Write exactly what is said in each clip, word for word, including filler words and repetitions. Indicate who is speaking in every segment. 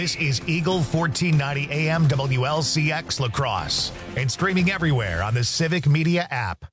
Speaker 1: This is Eagle fourteen ninety A M W L C X La Crosse and streaming everywhere on the Civic Media app.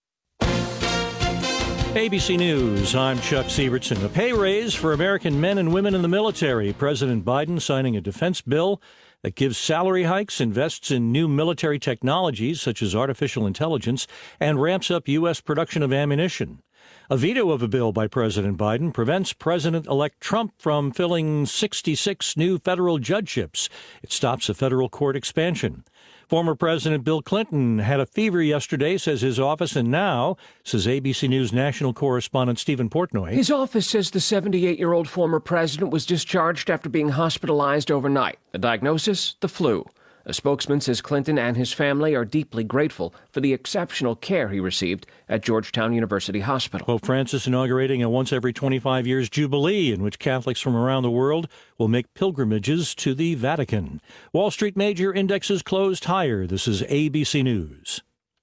Speaker 2: A B C News, I'm Chuck Sievertson. A pay raise for American men and women in the military. President Biden signing a defense bill that gives salary hikes, invests in new military technologies such as artificial intelligence, and ramps up U S production of ammunition. A veto of a bill by President Biden prevents President-elect Trump from filling sixty-six new federal judgeships. It stops a federal court expansion. Former President Bill Clinton had a fever yesterday, says his office, and now, says A B C News national correspondent Stephen Portnoy.
Speaker 3: His office says the seventy-eight-year-old former president was discharged after being hospitalized overnight. The diagnosis, the flu. A spokesman says Clinton and his family are deeply grateful for the exceptional care he received at Georgetown University Hospital.
Speaker 2: Pope Francis inaugurating a once every twenty-five years jubilee in which Catholics from around the world will make pilgrimages to the Vatican. Wall Street major indexes closed higher. This is A B C News.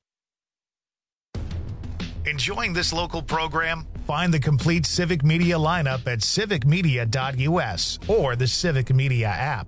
Speaker 1: Enjoying this local program? Find the complete Civic Media lineup at civic media dot U S or the Civic Media app.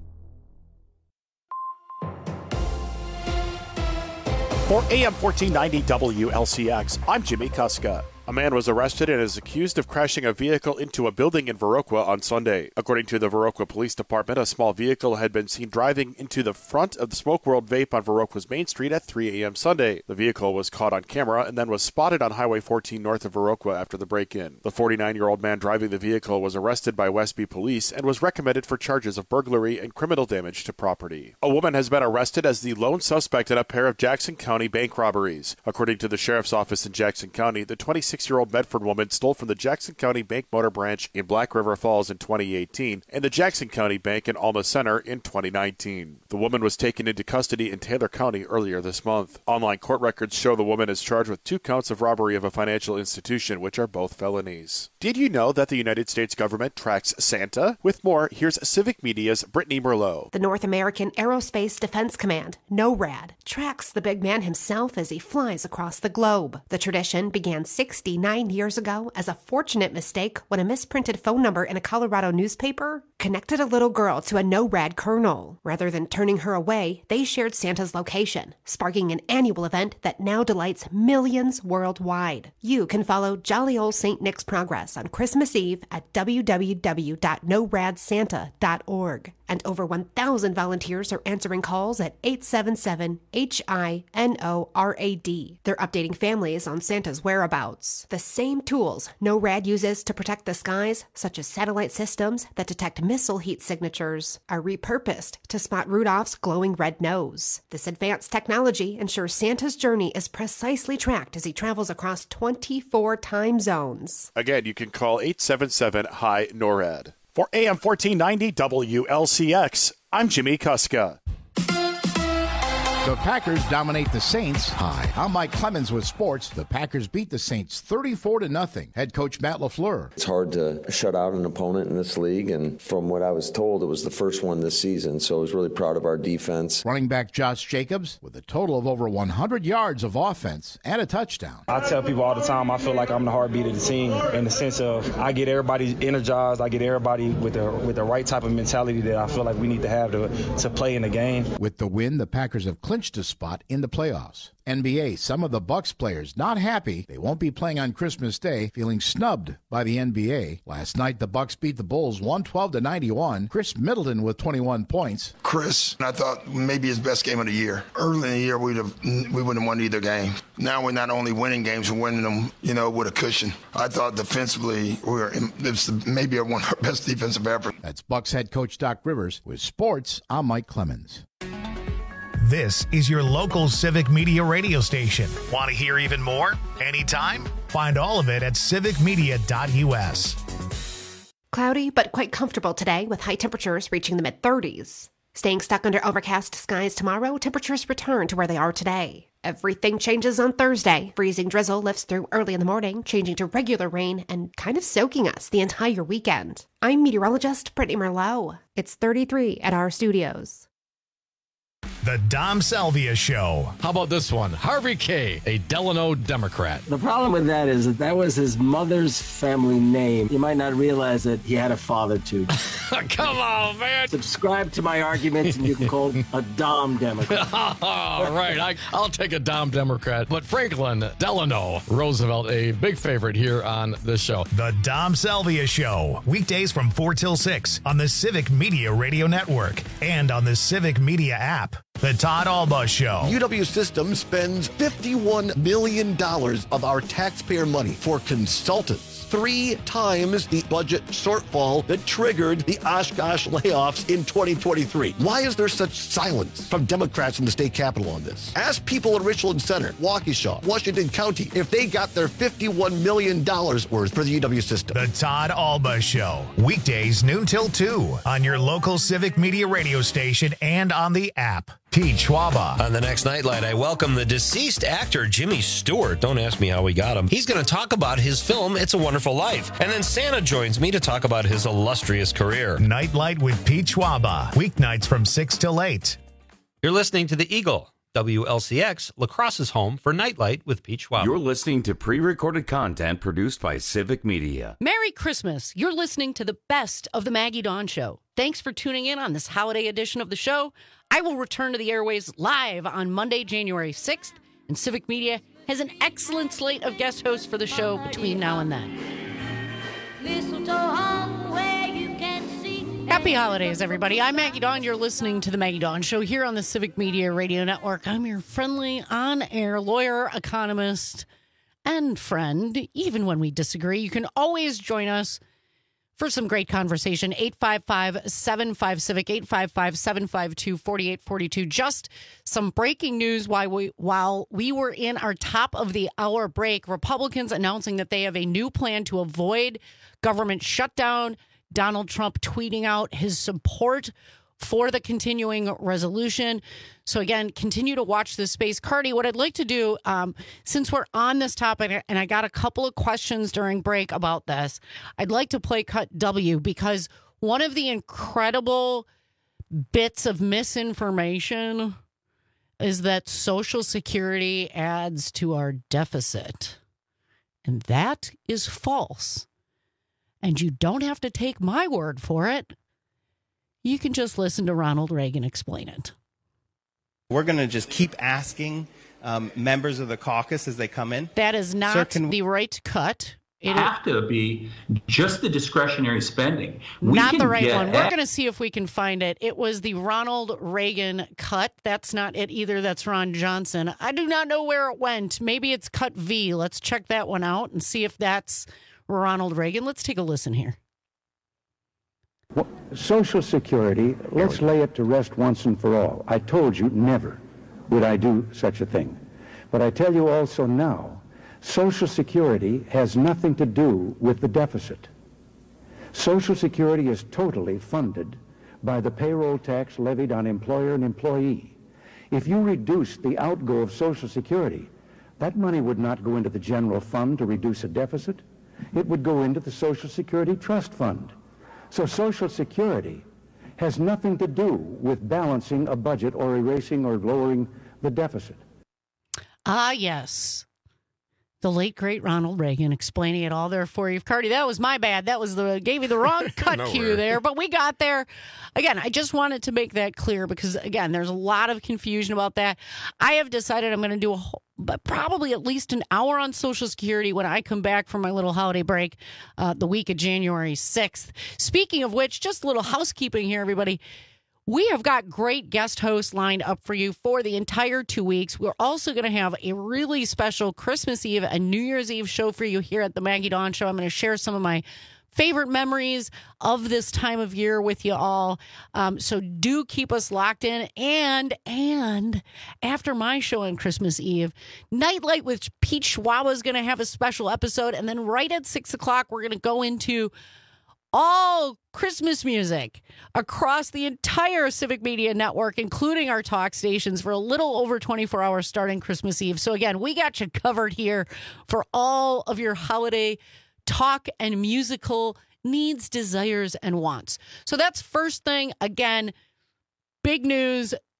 Speaker 4: For A M fourteen ninety W L C X, I'm Jimmy Kuska. A man was arrested and is accused of crashing a vehicle into a building in Viroqua on Sunday. According to the Viroqua Police Department, a small vehicle had been seen driving into the front of the Smoke World Vape on Viroqua's Main Street at three a.m. Sunday. The vehicle was caught on camera and then was spotted on Highway fourteen north of Viroqua after the break-in. The forty-nine-year-old man driving the vehicle was arrested by Westby Police and was recommended for charges of burglary and criminal damage to property. A woman has been arrested as the lone suspect in a pair of Jackson County bank robberies. According to the Sheriff's Office in Jackson County, the twenty-six-year-old Medford woman stole from the Jackson County Bank Motor Branch in Black River Falls in twenty eighteen and the Jackson County Bank in Alma Center in twenty nineteen. The woman was taken into custody in Taylor County earlier this month. Online court records show the woman is charged with two counts of robbery of a financial institution, which are both felonies. Did you know that the United States government tracks Santa? With more, here's Civic Media's Brittany Merlot.
Speaker 5: The North American Aerospace Defense Command, NORAD, tracks the big man himself as he flies across the globe. The tradition began sixty-nine years ago as a fortunate mistake when a misprinted phone number in a Colorado newspaper connected a little girl to a NORAD colonel. Rather than turning her away, they shared Santa's location, sparking an annual event that now delights millions worldwide. You can follow jolly old Saint Nick's progress on Christmas Eve at w w w dot no rad santa dot org. And over one thousand volunteers are answering calls at eight seven seven H I N O R A D. They're updating families on Santa's whereabouts. The same tools NORAD uses to protect the skies, such as satellite systems that detect missile heat signatures, are repurposed to spot Rudolph's glowing red nose. This advanced technology ensures Santa's journey is precisely tracked as he travels across twenty-four time zones.
Speaker 4: Again, you can call eight seven seven H I NORAD. For A M fourteen ninety W L C X, I'm Jimmy Kuska.
Speaker 6: The Packers dominate the Saints. Hi, I'm Mike Clemens with sports. The Packers beat the Saints thirty-four to nothing. Head coach Matt LaFleur.
Speaker 7: It's hard to shut out an opponent in this league, and from what I was told, it was the first one this season, so I was really proud of our defense.
Speaker 6: Running back Josh Jacobs with a total of over one hundred yards of offense and a touchdown.
Speaker 8: I tell people all the time I feel like I'm the heartbeat of the team in the sense of I get everybody energized, I get everybody with the with the right type of mentality that I feel like we need to have to, to play in the game.
Speaker 6: With the win, the Packers have clinched a spot in the playoffs. N B A, some of the Bucks players not happy they won't be playing on Christmas Day, feeling snubbed by the N B A. Last night, the Bucks beat the Bulls one twelve to ninety-one. Chris Middleton with twenty-one points.
Speaker 9: Chris, I thought maybe his best game of the year. Early in the year, we'd have we wouldn't have won either game. Now we're not only winning games, we're winning them, you know, with a cushion. I thought defensively we were it's maybe one of our best defensive effort.
Speaker 6: That's Bucks head coach Doc Rivers. With sports, I'm Mike Clemens.
Speaker 1: This is your local Civic Media radio station. Want to hear even more? Anytime? Find all of it at civic media dot U S.
Speaker 5: Cloudy but quite comfortable today with high temperatures reaching the mid thirties. Staying stuck under overcast skies tomorrow, temperatures return to where they are today. Everything changes on Thursday. Freezing drizzle lifts through early in the morning, changing to regular rain and kind of soaking us the entire weekend. I'm meteorologist Brittany Merlot. It's thirty-three at our studios.
Speaker 1: The Dom Salvia Show.
Speaker 10: How about this one? Harvey Kaye, a Delano Democrat.
Speaker 11: The problem with that is that that was his mother's family name. You might not realize that he had a father, too.
Speaker 10: Come on, man.
Speaker 11: Subscribe to my arguments and you can call him a Dom Democrat.
Speaker 10: All right, I, I'll take a Dom Democrat. But Franklin Delano Roosevelt, a big favorite here on this show.
Speaker 1: The Dom Salvia Show. Weekdays from four till six on the Civic Media Radio Network and on the Civic Media app. The Todd Alba Show.
Speaker 12: U W Systems spends fifty-one million dollars of our taxpayer money for consultants. Three times the budget shortfall that triggered the Oshkosh layoffs in twenty twenty-three. Why is there such silence from Democrats in the state capitol on this? Ask people in Richland Center, Waukesha, Washington County if they got their fifty-one million dollars worth for the U W system.
Speaker 1: The Todd Alba Show. Weekdays noon till two on your local Civic Media radio station and on the app. Pete Schwaba.
Speaker 13: On the next Nightlight, I welcome the deceased actor Jimmy Stewart. Don't ask me how we got him. He's going to talk about his film, It's a Wonderful Life. And then Santa joins me to talk about his illustrious career.
Speaker 1: Nightlight with Pete Schwaba. Weeknights from six till eight.
Speaker 13: You're listening to The Eagle. W L C X, La Crosse's home for Nightlight with Pete Schwab.
Speaker 14: You're listening to pre-recorded content produced by Civic Media.
Speaker 15: Merry Christmas. You're listening to the best of the Maggie Dawn Show. Thanks for tuning in on this holiday edition of the show. I will return to the airways live on Monday, January sixth, and Civic Media has an excellent slate of guest hosts for the show between now and then. Happy holidays, everybody. I'm Maggie Dawn. You're listening to the Maggie Dawn Show here on the Civic Media Radio Network. I'm your friendly, on-air lawyer, economist, and friend. Even when we disagree, you can always join us for some great conversation. eight five five, seven five, CIVIC, eight five five, seven five two, four eight four two. Just some breaking news while we, while we were in our top of the hour break. Republicans announcing that they have a new plan to avoid government shutdown. Donald Trump tweeting out his support for the continuing resolution. So again, continue to watch this space. Cardi, what I'd like to do, um, since we're on this topic, and I got a couple of questions during break about this, I'd like to play Cut W, because one of the incredible bits of misinformation is that Social Security adds to our deficit. And that is false. And you don't have to take my word for it. You can just listen to Ronald Reagan explain it.
Speaker 16: We're going to just keep asking um, members of the caucus as they come in.
Speaker 15: That is not
Speaker 16: Sir, can
Speaker 15: the right cut.
Speaker 17: It have to be just the discretionary spending. We
Speaker 15: not the right
Speaker 17: get
Speaker 15: one. We're going to see if we can find it. It was the Ronald Reagan cut. That's not it either. That's Ron Johnson. I do not know where it went. Maybe it's cut V. Let's check that one out and see if that's Ronald Reagan. Let's take a listen here.
Speaker 18: Well, Social Security, let's lay it to rest once and for all. I told you never would I do such a thing. But I tell you also now, Social Security has nothing to do with the deficit. Social Security is totally funded by the payroll tax levied on employer and employee. If you reduce the outgo of Social Security, that money would not go into the general fund to reduce a deficit. It would go into the Social Security Trust Fund. So Social Security has nothing to do with balancing a budget or erasing or lowering the deficit.
Speaker 15: Ah, yes. The late, great Ronald Reagan explaining it all there for you. Cardi, that was my bad. That was the gave you the wrong cut
Speaker 19: no
Speaker 15: cue
Speaker 19: worry.
Speaker 15: there, but we got there. Again, I just wanted to make that clear because, again, there's a lot of confusion about that. I have decided I'm going to do a whole, but probably at least an hour on Social Security when I come back from my little holiday break uh, the week of January sixth. Speaking of which, just a little housekeeping here, everybody. We have got great guest hosts lined up for you for the entire two weeks. We're also going to have a really special Christmas Eve and New Year's Eve show for you here at the Maggie Dawn Show. I'm going to share some of my favorite memories of this time of year with you all. Um, so do keep us locked in. And, and after my show on Christmas Eve, Nightlight with Pete Schwaba is going to have a special episode. And then right at six o'clock, we're going to go into all Christmas music across the entire Civic Media Network, including our talk stations, for a little over twenty-four hours starting Christmas Eve. So again, we got you covered here for all of your holiday talk and musical needs, desires, and wants. So that's first thing. Again, big news.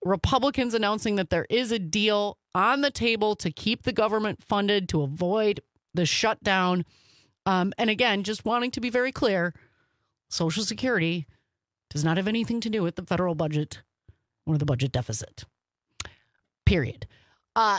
Speaker 15: Republicans announcing that there is a deal on the table to keep the government funded to avoid the shutdown. Um, and again, just wanting to be very clear, Social Security does not have anything to do with the federal budget or the budget deficit. Period. Uh,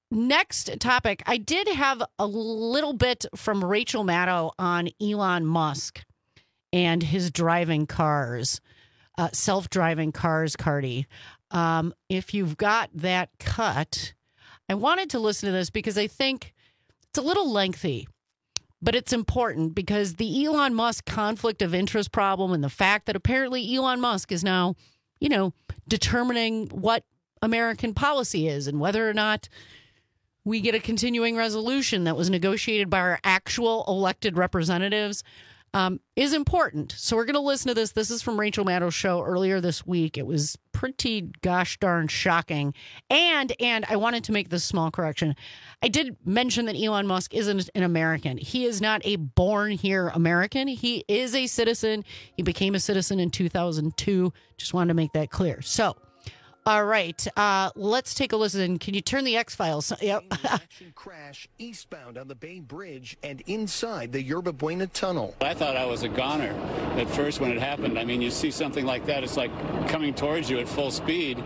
Speaker 15: next topic. I did have a little bit from Rachel Maddow on Elon Musk and his driving cars, uh, self-driving cars, Cardi. Um, if you've got that cut, I wanted to listen to this because I think it's a little lengthy, but it's important because the Elon Musk conflict of interest problem and the fact that apparently Elon Musk is now, you know, determining what American policy is and whether or not we get a continuing resolution that was negotiated by our actual elected representatives um, is important. So we're going to listen to this. This is from Rachel Maddow's show earlier this week. It was pretty gosh darn shocking. And and I wanted to make this small correction. I did mention that Elon Musk isn't an American. He is not a born here American. He is a citizen. He became a citizen in two thousand two. Just wanted to make that clear. So, all right, uh, let's take a listen. Can you turn the X-Files? Yep.
Speaker 19: Crash eastbound on the Bay Bridge and inside the Yerba Buena Tunnel.
Speaker 20: I thought I was a goner at first when it happened. I mean, you see something like that, it's like coming towards you at full speed.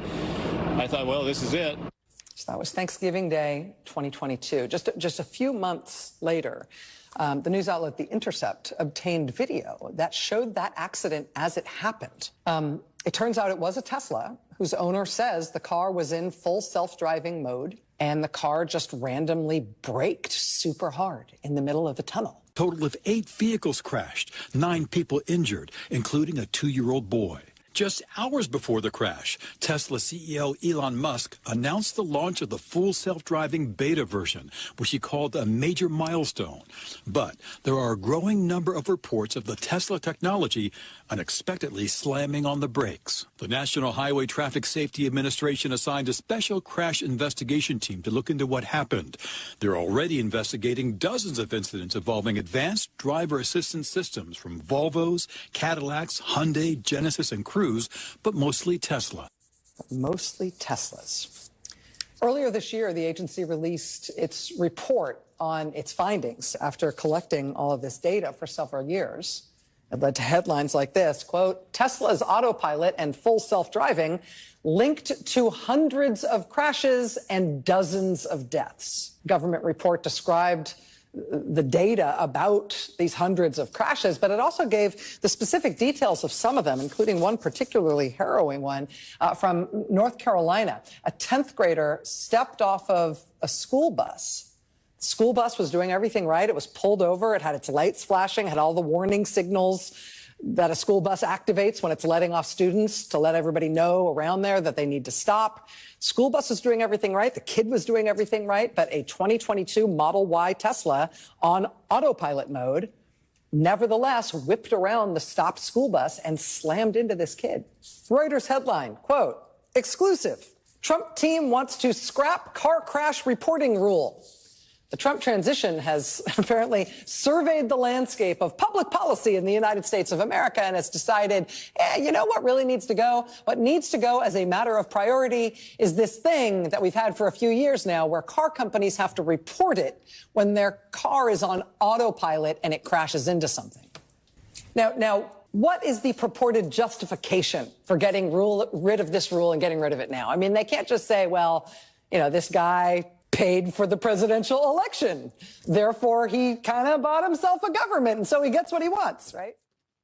Speaker 20: I thought, well, this is it.
Speaker 21: So that was Thanksgiving Day, twenty twenty-two. Just, just a few months later, um, the news outlet The Intercept obtained video that showed that accident as it happened. Um, it turns out it was a Tesla whose owner says the car was in full self-driving mode and the car just randomly braked super hard in the middle of the tunnel.
Speaker 22: Total of eight vehicles crashed, nine people injured, including a two-year-old boy. Just hours before the crash, Tesla C E O Elon Musk announced the launch of the full self-driving beta version, which he called a major milestone. But there are a growing number of reports of the Tesla technology unexpectedly slamming on the brakes. The National Highway Traffic Safety Administration assigned a special crash investigation team to look into what happened. They're already investigating dozens of incidents involving advanced driver assistance systems from Volvos, Cadillacs, Hyundai, Genesis, and Cruise, but mostly Tesla.
Speaker 21: Mostly Teslas. Earlier this year, the agency released its report on its findings after collecting all of this data for several years. It led to headlines like this, quote, Tesla's autopilot and full self-driving linked to hundreds of crashes and dozens of deaths. Government report described the data about these hundreds of crashes, but it also gave the specific details of some of them, including one particularly harrowing one uh, from North Carolina. A tenth grader stepped off of a school bus. The school bus was doing everything right. It was pulled over. It had its lights flashing, had all the warning signals that a school bus activates when it's letting off students to let everybody know around there that they need to stop. School bus was doing everything right. The kid was doing everything right. But a twenty twenty-two Model Y Tesla on autopilot mode nevertheless whipped around the stopped school bus and slammed into this kid. Reuters headline, quote, exclusive. Trump team wants to scrap car crash reporting rule. The Trump transition has apparently surveyed the landscape of public policy in the United States of America and has decided, eh, you know what really needs to go? What needs to go as a matter of priority is this thing that we've had for a few years now where car companies have to report it when their car is on autopilot and it crashes into something. Now, now, what is the purported justification for getting rule, rid of this rule and getting rid of it now? I mean, they can't just say, well, you know, this guy paid for the presidential election. Therefore, he kind of bought himself a government, and so he gets what he wants, right?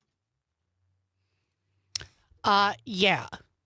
Speaker 15: Uh, yeah.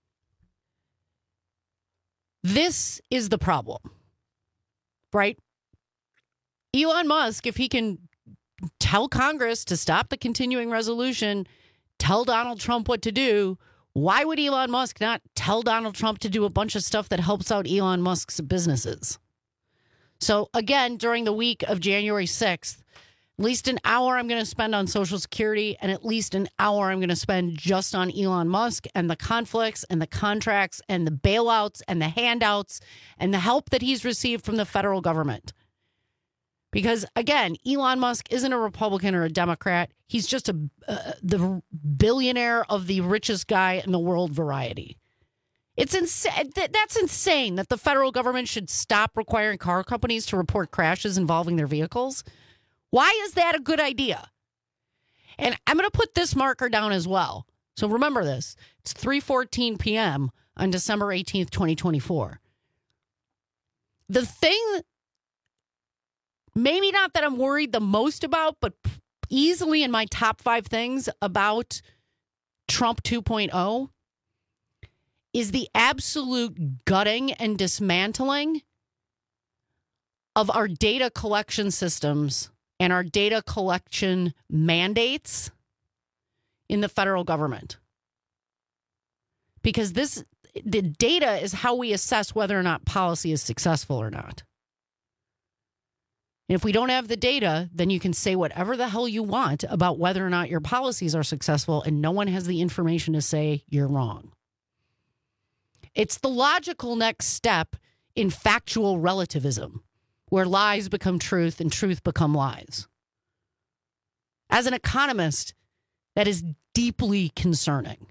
Speaker 15: This is the problem, right? Elon Musk, if he can tell Congress to stop the continuing resolution, tell Donald Trump what to do, why would Elon Musk not tell Donald Trump to do a bunch of stuff that helps out Elon Musk's businesses? So, again, during the week of January sixth, at least an hour I'm going to spend on Social Security and at least an hour I'm going to spend just on Elon Musk and the conflicts and the contracts and the bailouts and the handouts and the help that he's received from the federal government. Because, again, Elon Musk isn't a Republican or a Democrat. He's just a uh, the billionaire of the richest guy in the world variety. It's insane. That's insane that the federal government should stop requiring car companies to report crashes involving their vehicles. Why is that a good idea? And I'm going to put this marker down as well. So remember this. It's three fourteen p.m. on December eighteenth, twenty twenty-four. The thing, maybe not that I'm worried the most about, but easily in my top five things about Trump two point oh is the absolute gutting and dismantling of our data collection systems and our data collection mandates in the federal government. Because this, the data is how we assess whether or not policy is successful or not. And if we don't have the data, then you can say whatever the hell you want about whether or not your policies are successful, and no one has the information to say you're wrong. It's the logical next step in factual relativism, where lies become truth and truth become lies. As an economist, that is deeply concerning.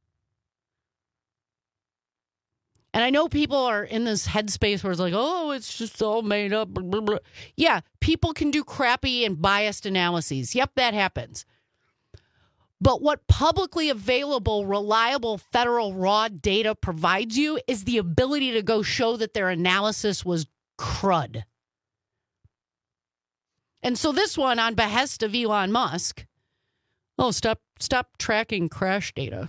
Speaker 15: And I know people are in this headspace where it's like, oh, it's just all made up. Blah, blah, blah. Yeah, people can do crappy and biased analyses. Yep, that happens. But what publicly available, reliable federal raw data provides you is the ability to go show that their analysis was crud. And so this one, on behest of Elon Musk, oh, stop, stop tracking crash data.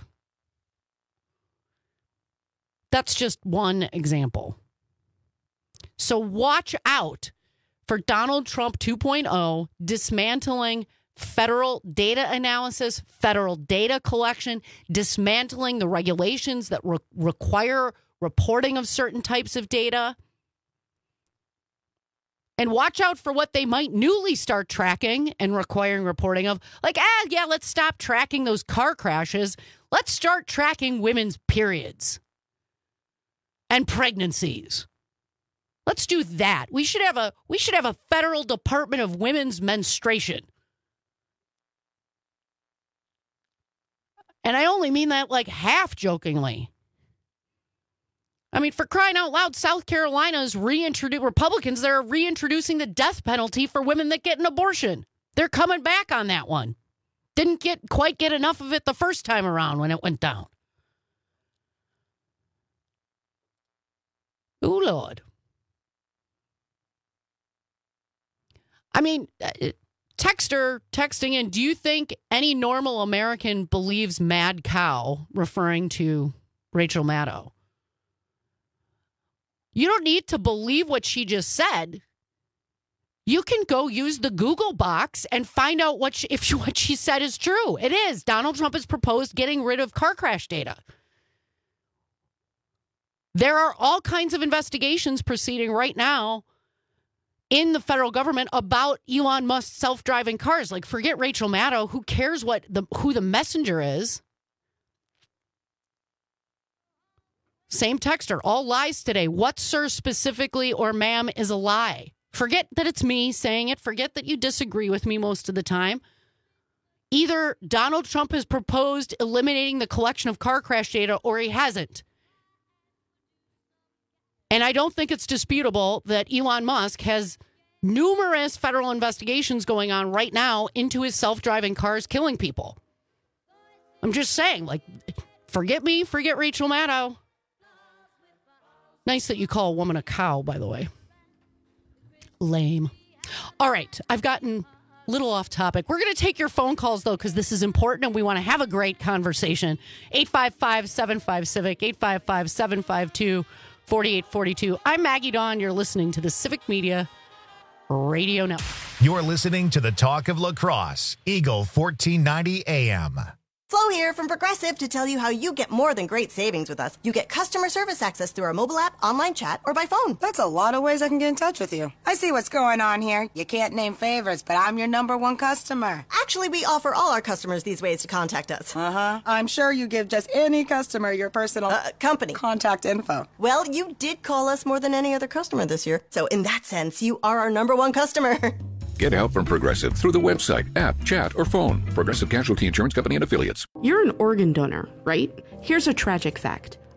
Speaker 15: That's just one example. So watch out for Donald Trump two point oh dismantling federal data analysis, federal data collection, dismantling the regulations that re- require reporting of certain types of data. And watch out for what they might newly start tracking and requiring reporting of. Like, ah, yeah, let's stop tracking those car crashes. Let's start tracking women's periods and pregnancies. Let's do that. We should have a we should have a federal Department of Women's Menstruation. And I only mean that like half jokingly. I mean, for crying out loud, South Carolina's reintroduced Republicans, they're reintroducing the death penalty for women that get an abortion. They're coming back on that one. Didn't get quite get enough of it the first time around when it went down. Oh, Lord. I mean, texter texting in, do you think any normal American believes mad cow, referring to Rachel Maddow? You don't need to believe what she just said. You can go use the Google box and find out what she, if she, what she said is true. It is. Donald Trump has proposed getting rid of car crash data. There are all kinds of investigations proceeding right now in the federal government about Elon Musk's self-driving cars. Like, forget Rachel Maddow. Who cares what the who the messenger is? Same texter. All lies today. What, sir, specifically, or ma'am, is a lie? Forget that it's me saying it. Forget that you disagree with me most of the time. Either Donald Trump has proposed eliminating the collection of car crash data or he hasn't. And I don't think it's disputable that Elon Musk has numerous federal investigations going on right now into his self-driving cars killing people. I'm just saying, like, forget me, forget Rachel Maddow. Nice that you call a woman a cow, by the way. Lame. All right, I've gotten a little off topic. We're going to take your phone calls, though, because this is important and we want to have a great conversation. eight five five, seven five, CIVIC, eight five five, seven five two, four eight four two. I'm Maggie Dawn. You're listening to the Civic Media Radio Network.
Speaker 1: You're listening to the Talk of La Crosse, Eagle fourteen ninety A M.
Speaker 2: Flo here from Progressive to tell you how you get more than great savings with us. You get customer service access through our mobile app, online chat, or by phone.
Speaker 3: That's a lot of ways I can get in touch with you. I see what's going on here. You can't name favorites, but I'm your number one customer.
Speaker 2: Actually, we offer all our customers these ways to contact us.
Speaker 3: Uh-huh. I'm sure you give just any customer your personal...
Speaker 2: Uh, company.
Speaker 3: Contact info.
Speaker 2: Well, you did call us more than any other customer this year. So in that sense, you are our number one customer.
Speaker 23: Get help from Progressive through the website, app, chat, or phone. Progressive Casualty Insurance Company and Affiliates.
Speaker 24: You're an organ donor, right? Here's a tragic fact.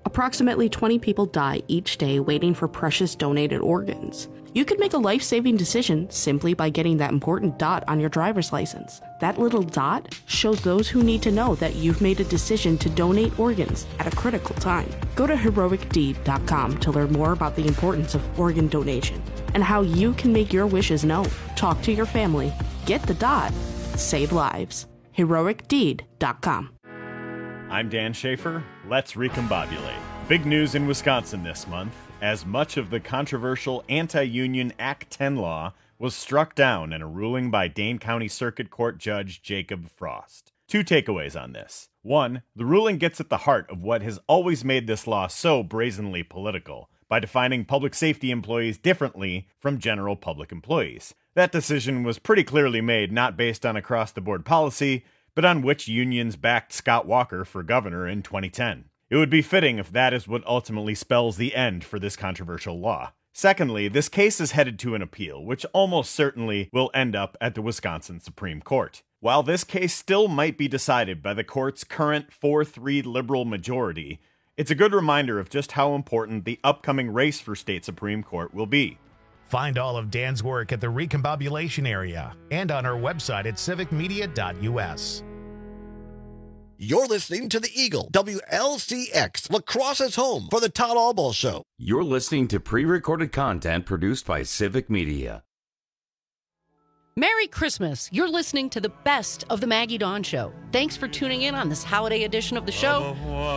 Speaker 4: Approximately twenty people die each day waiting for precious donated organs. You could make a life-saving decision simply by getting that important dot on your driver's license. That little dot shows those who need to know that you've made a decision to donate organs at a critical time. Go to heroic deed dot com to learn more about the importance of organ donation and how you can make your wishes known. Talk to your family. Get the dot. Save lives. heroic deed dot com.
Speaker 7: I'm Dan Schaefer. Let's recombobulate. Big news in Wisconsin this month, as much of the controversial anti-union Act ten law was struck down in a ruling by Dane County Circuit Court Judge Jacob Frost. Two takeaways on this. One, the ruling gets at the heart of what has always made this law so brazenly political, by defining public safety employees differently from general public employees. That decision was pretty clearly made not based on across-the-board policy, but on which unions backed Scott Walker for governor in twenty ten. It would be fitting if that is what ultimately spells the end for this controversial law. Secondly, this case is headed to an appeal, which almost certainly will end up at the Wisconsin Supreme Court. While this case still might be decided by the court's current four three liberal majority, it's a good reminder of just how important the upcoming race for state Supreme Court will be.
Speaker 1: Find all of Dan's work at the Recombobulation area and on our website at civic media dot u s.
Speaker 12: You're listening to the Eagle, W L C X, La Crosse's home for the Todd Albaugh Show.
Speaker 14: You're listening to pre-recorded content produced by Civic Media.
Speaker 15: Merry Christmas. You're listening to the best of the Maggie Dawn Show. Thanks for tuning in on this holiday edition of the show.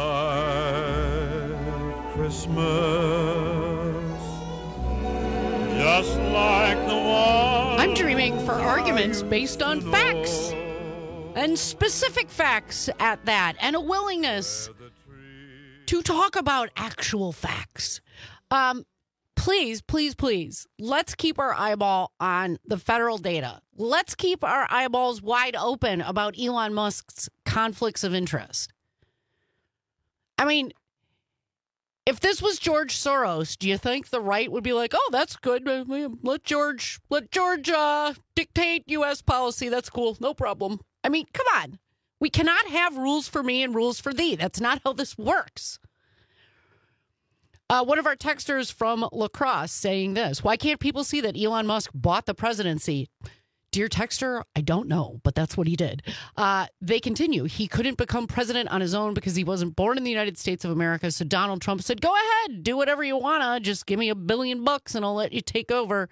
Speaker 8: Christmas, just like the one.
Speaker 15: I'm dreaming for arguments based on facts. And specific facts at that, and a willingness to talk about actual facts. Um, please, please, please, let's keep our eyeball on the federal data. Let's keep our eyeballs wide open about Elon Musk's conflicts of interest. I mean, if this was George Soros, do you think the right would be like, oh, that's good. Let George, let George uh, dictate U S policy. That's cool. No problem. I mean, come on. We cannot have rules for me and rules for thee. That's not how this works. Uh, one of our texters from La Crosse saying this. Why can't people see that Elon Musk bought the presidency? Dear texter, I don't know, but that's what he did. Uh, they continue. He couldn't become president on his own because he wasn't born in the United States of America. So Donald Trump said, go ahead, do whatever you want to. Just give me a billion bucks and I'll let you take over.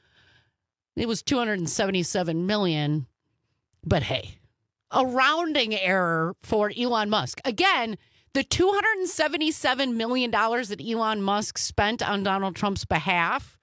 Speaker 15: It was two hundred seventy-seven million. But hey. A rounding error for Elon Musk. Again, the two hundred seventy-seven million dollars that Elon Musk spent on Donald Trump's behalf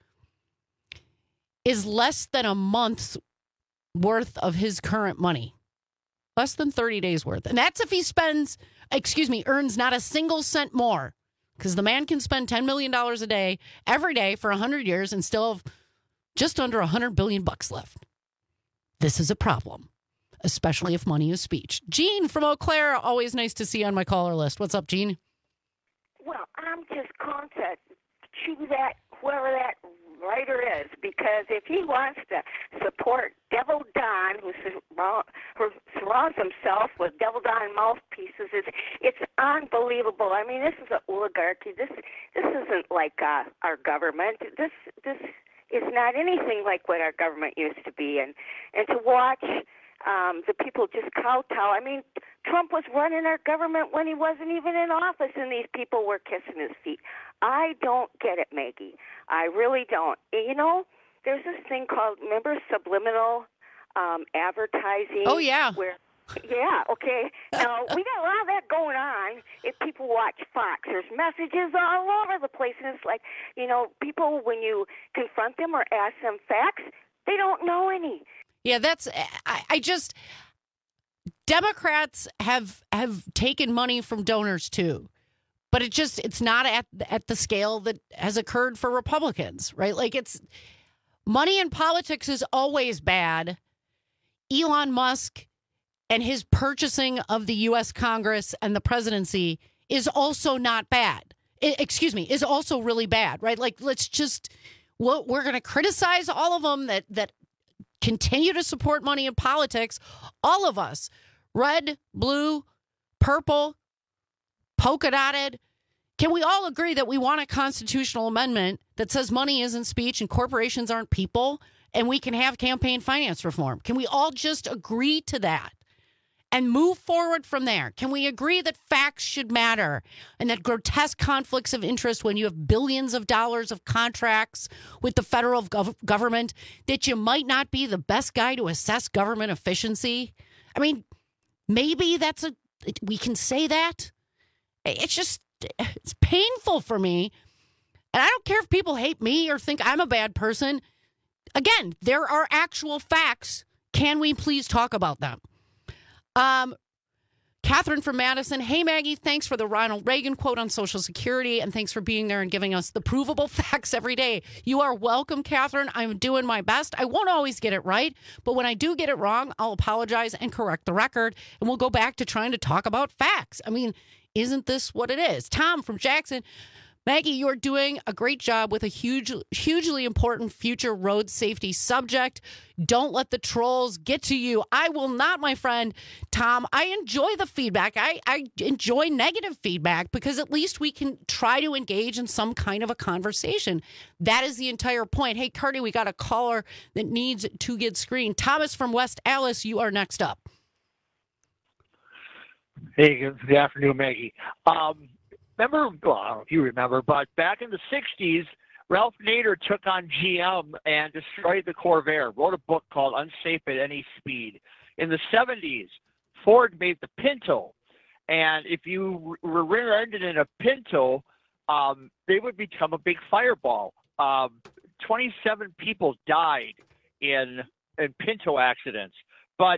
Speaker 15: is less than a month's worth of his current money. Less than thirty days worth. And that's if he spends, excuse me, earns not a single cent more. Because the man can spend ten million dollars a day, every day for one hundred years and still have just under one hundred billion bucks left. This is a problem. Especially if money is speech. Jean from Eau Claire, always nice to see you on my caller list. What's up, Jean?
Speaker 24: Well, I'm just calling to choose that, whoever that writer is, because if he wants to support Devil Don, who, surround, who surrounds himself with Devil Don mouthpieces, it's, it's unbelievable. I mean, this is an oligarchy. This this isn't like uh, our government. This this is not anything like what our government used to be. And, and to watch... Um, the people just kowtow. I mean, Trump was running our government when he wasn't even in office, and these people were kissing his feet. I don't get it, Maggie. I really don't. You know, there's this thing called, remember, subliminal um, advertising?
Speaker 15: Oh, yeah.
Speaker 24: Where, yeah, okay. Now, we got a lot of that going on if people watch Fox. There's messages all over the place, and it's like, you know, people, when you confront them or ask them facts, they don't know any.
Speaker 15: Yeah, that's, I, I just, Democrats have have taken money from donors too, but it just, it's not at at the scale that has occurred for Republicans, right? Like it's, money in politics is always bad. Elon Musk and his purchasing of the U S Congress and the presidency is also not bad. I, excuse me, is also really bad, right? Like, let's just, well, we're going to criticize all of them that that continue to support money in politics. All of us, red, blue, purple, polka dotted, Can we all agree that we want a constitutional amendment that says money isn't speech and corporations aren't people, and we can have campaign finance reform? Can we all just agree to that and move forward from there? Can we agree that facts should matter and that grotesque conflicts of interest when you have billions of dollars of contracts with the federal gov- government, that you might not be the best guy to assess government efficiency? I mean, maybe that's a, we can say that. It's just, it's painful for me. And I don't care if people hate me or think I'm a bad person. Again, there are actual facts. Can we please talk about them? Um, Catherine from Madison. Hey, Maggie, thanks for the Ronald Reagan quote on Social Security, and thanks for being there and giving us the provable facts every day. You are welcome, Catherine. I'm doing my best. I won't always get it right, but when I do get it wrong, I'll apologize and correct the record, and we'll go back to trying to talk about facts. I mean, isn't this what it is? Tom from Jackson. Maggie, you are doing a great job with a huge, hugely important future road safety subject. Don't let the trolls get to you. I will not, my friend. Tom, I enjoy the feedback. I, I enjoy negative feedback because at least we can try to engage in some kind of a conversation. That is the entire point. Hey, Cardi, we got a caller that needs to get screened. Thomas from West Allis, you are next up.
Speaker 5: Hey, good afternoon, Maggie. Um, remember, well, I don't know if you remember, but back in the sixties, Ralph Nader took on G M and destroyed the Corvair, wrote a book called Unsafe at Any Speed. In the seventies, Ford made the Pinto, and if you were rear-ended in a Pinto, um, they would become a big fireball. Um, twenty-seven people died in, in Pinto accidents, but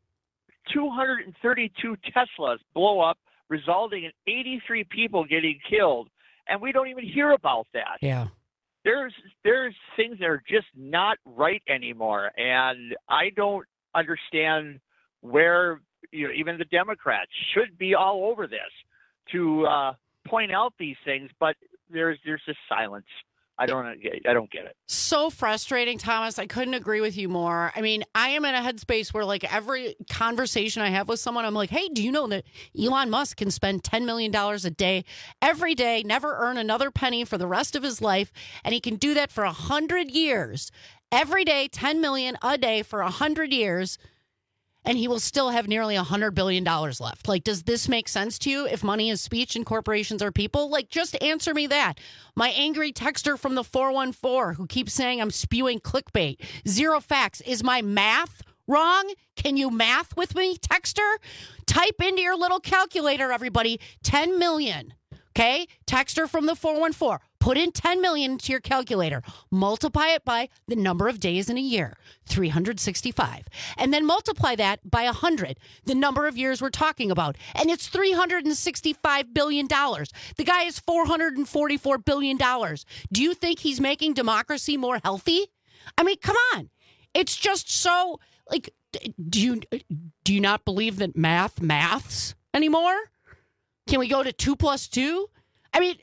Speaker 5: two hundred thirty-two Teslas blow up, resulting in eighty-three people getting killed, and we don't even hear about that.
Speaker 15: Yeah.
Speaker 5: There's there's things that are just not right anymore, and I don't understand where, you know, even the Democrats should be all over this to uh, point out these things, but there's there's just silence. I don't I don't get it.
Speaker 15: So frustrating, Thomas. I couldn't agree with you more. I mean, I am in a headspace where, like, every conversation I have with someone, I'm like, hey, do you know that Elon Musk can spend ten million dollars a day every day, never earn another penny for the rest of his life, and he can do that for one hundred years. Every day, ten million dollars a day for one hundred years, and he will still have nearly one hundred billion dollars left. Like, does this make sense to you if money is speech and corporations are people? Like, just answer me that. My angry texter from the four one four who keeps saying I'm spewing clickbait. Zero facts. Is my math wrong? Can you math with me, texter? Type into your little calculator, everybody, ten million. Okay? Texter from the four one four. Put in ten million into your calculator. Multiply it by the number of days in a year, three hundred sixty-five. And then multiply that by one hundred, the number of years we're talking about. And it's three hundred sixty-five billion dollars. The guy is four hundred forty-four billion dollars. Do you think he's making democracy more healthy? I mean, come on. It's just so, like, do you, do you not believe that math maths anymore? Can we go to two plus two? I mean,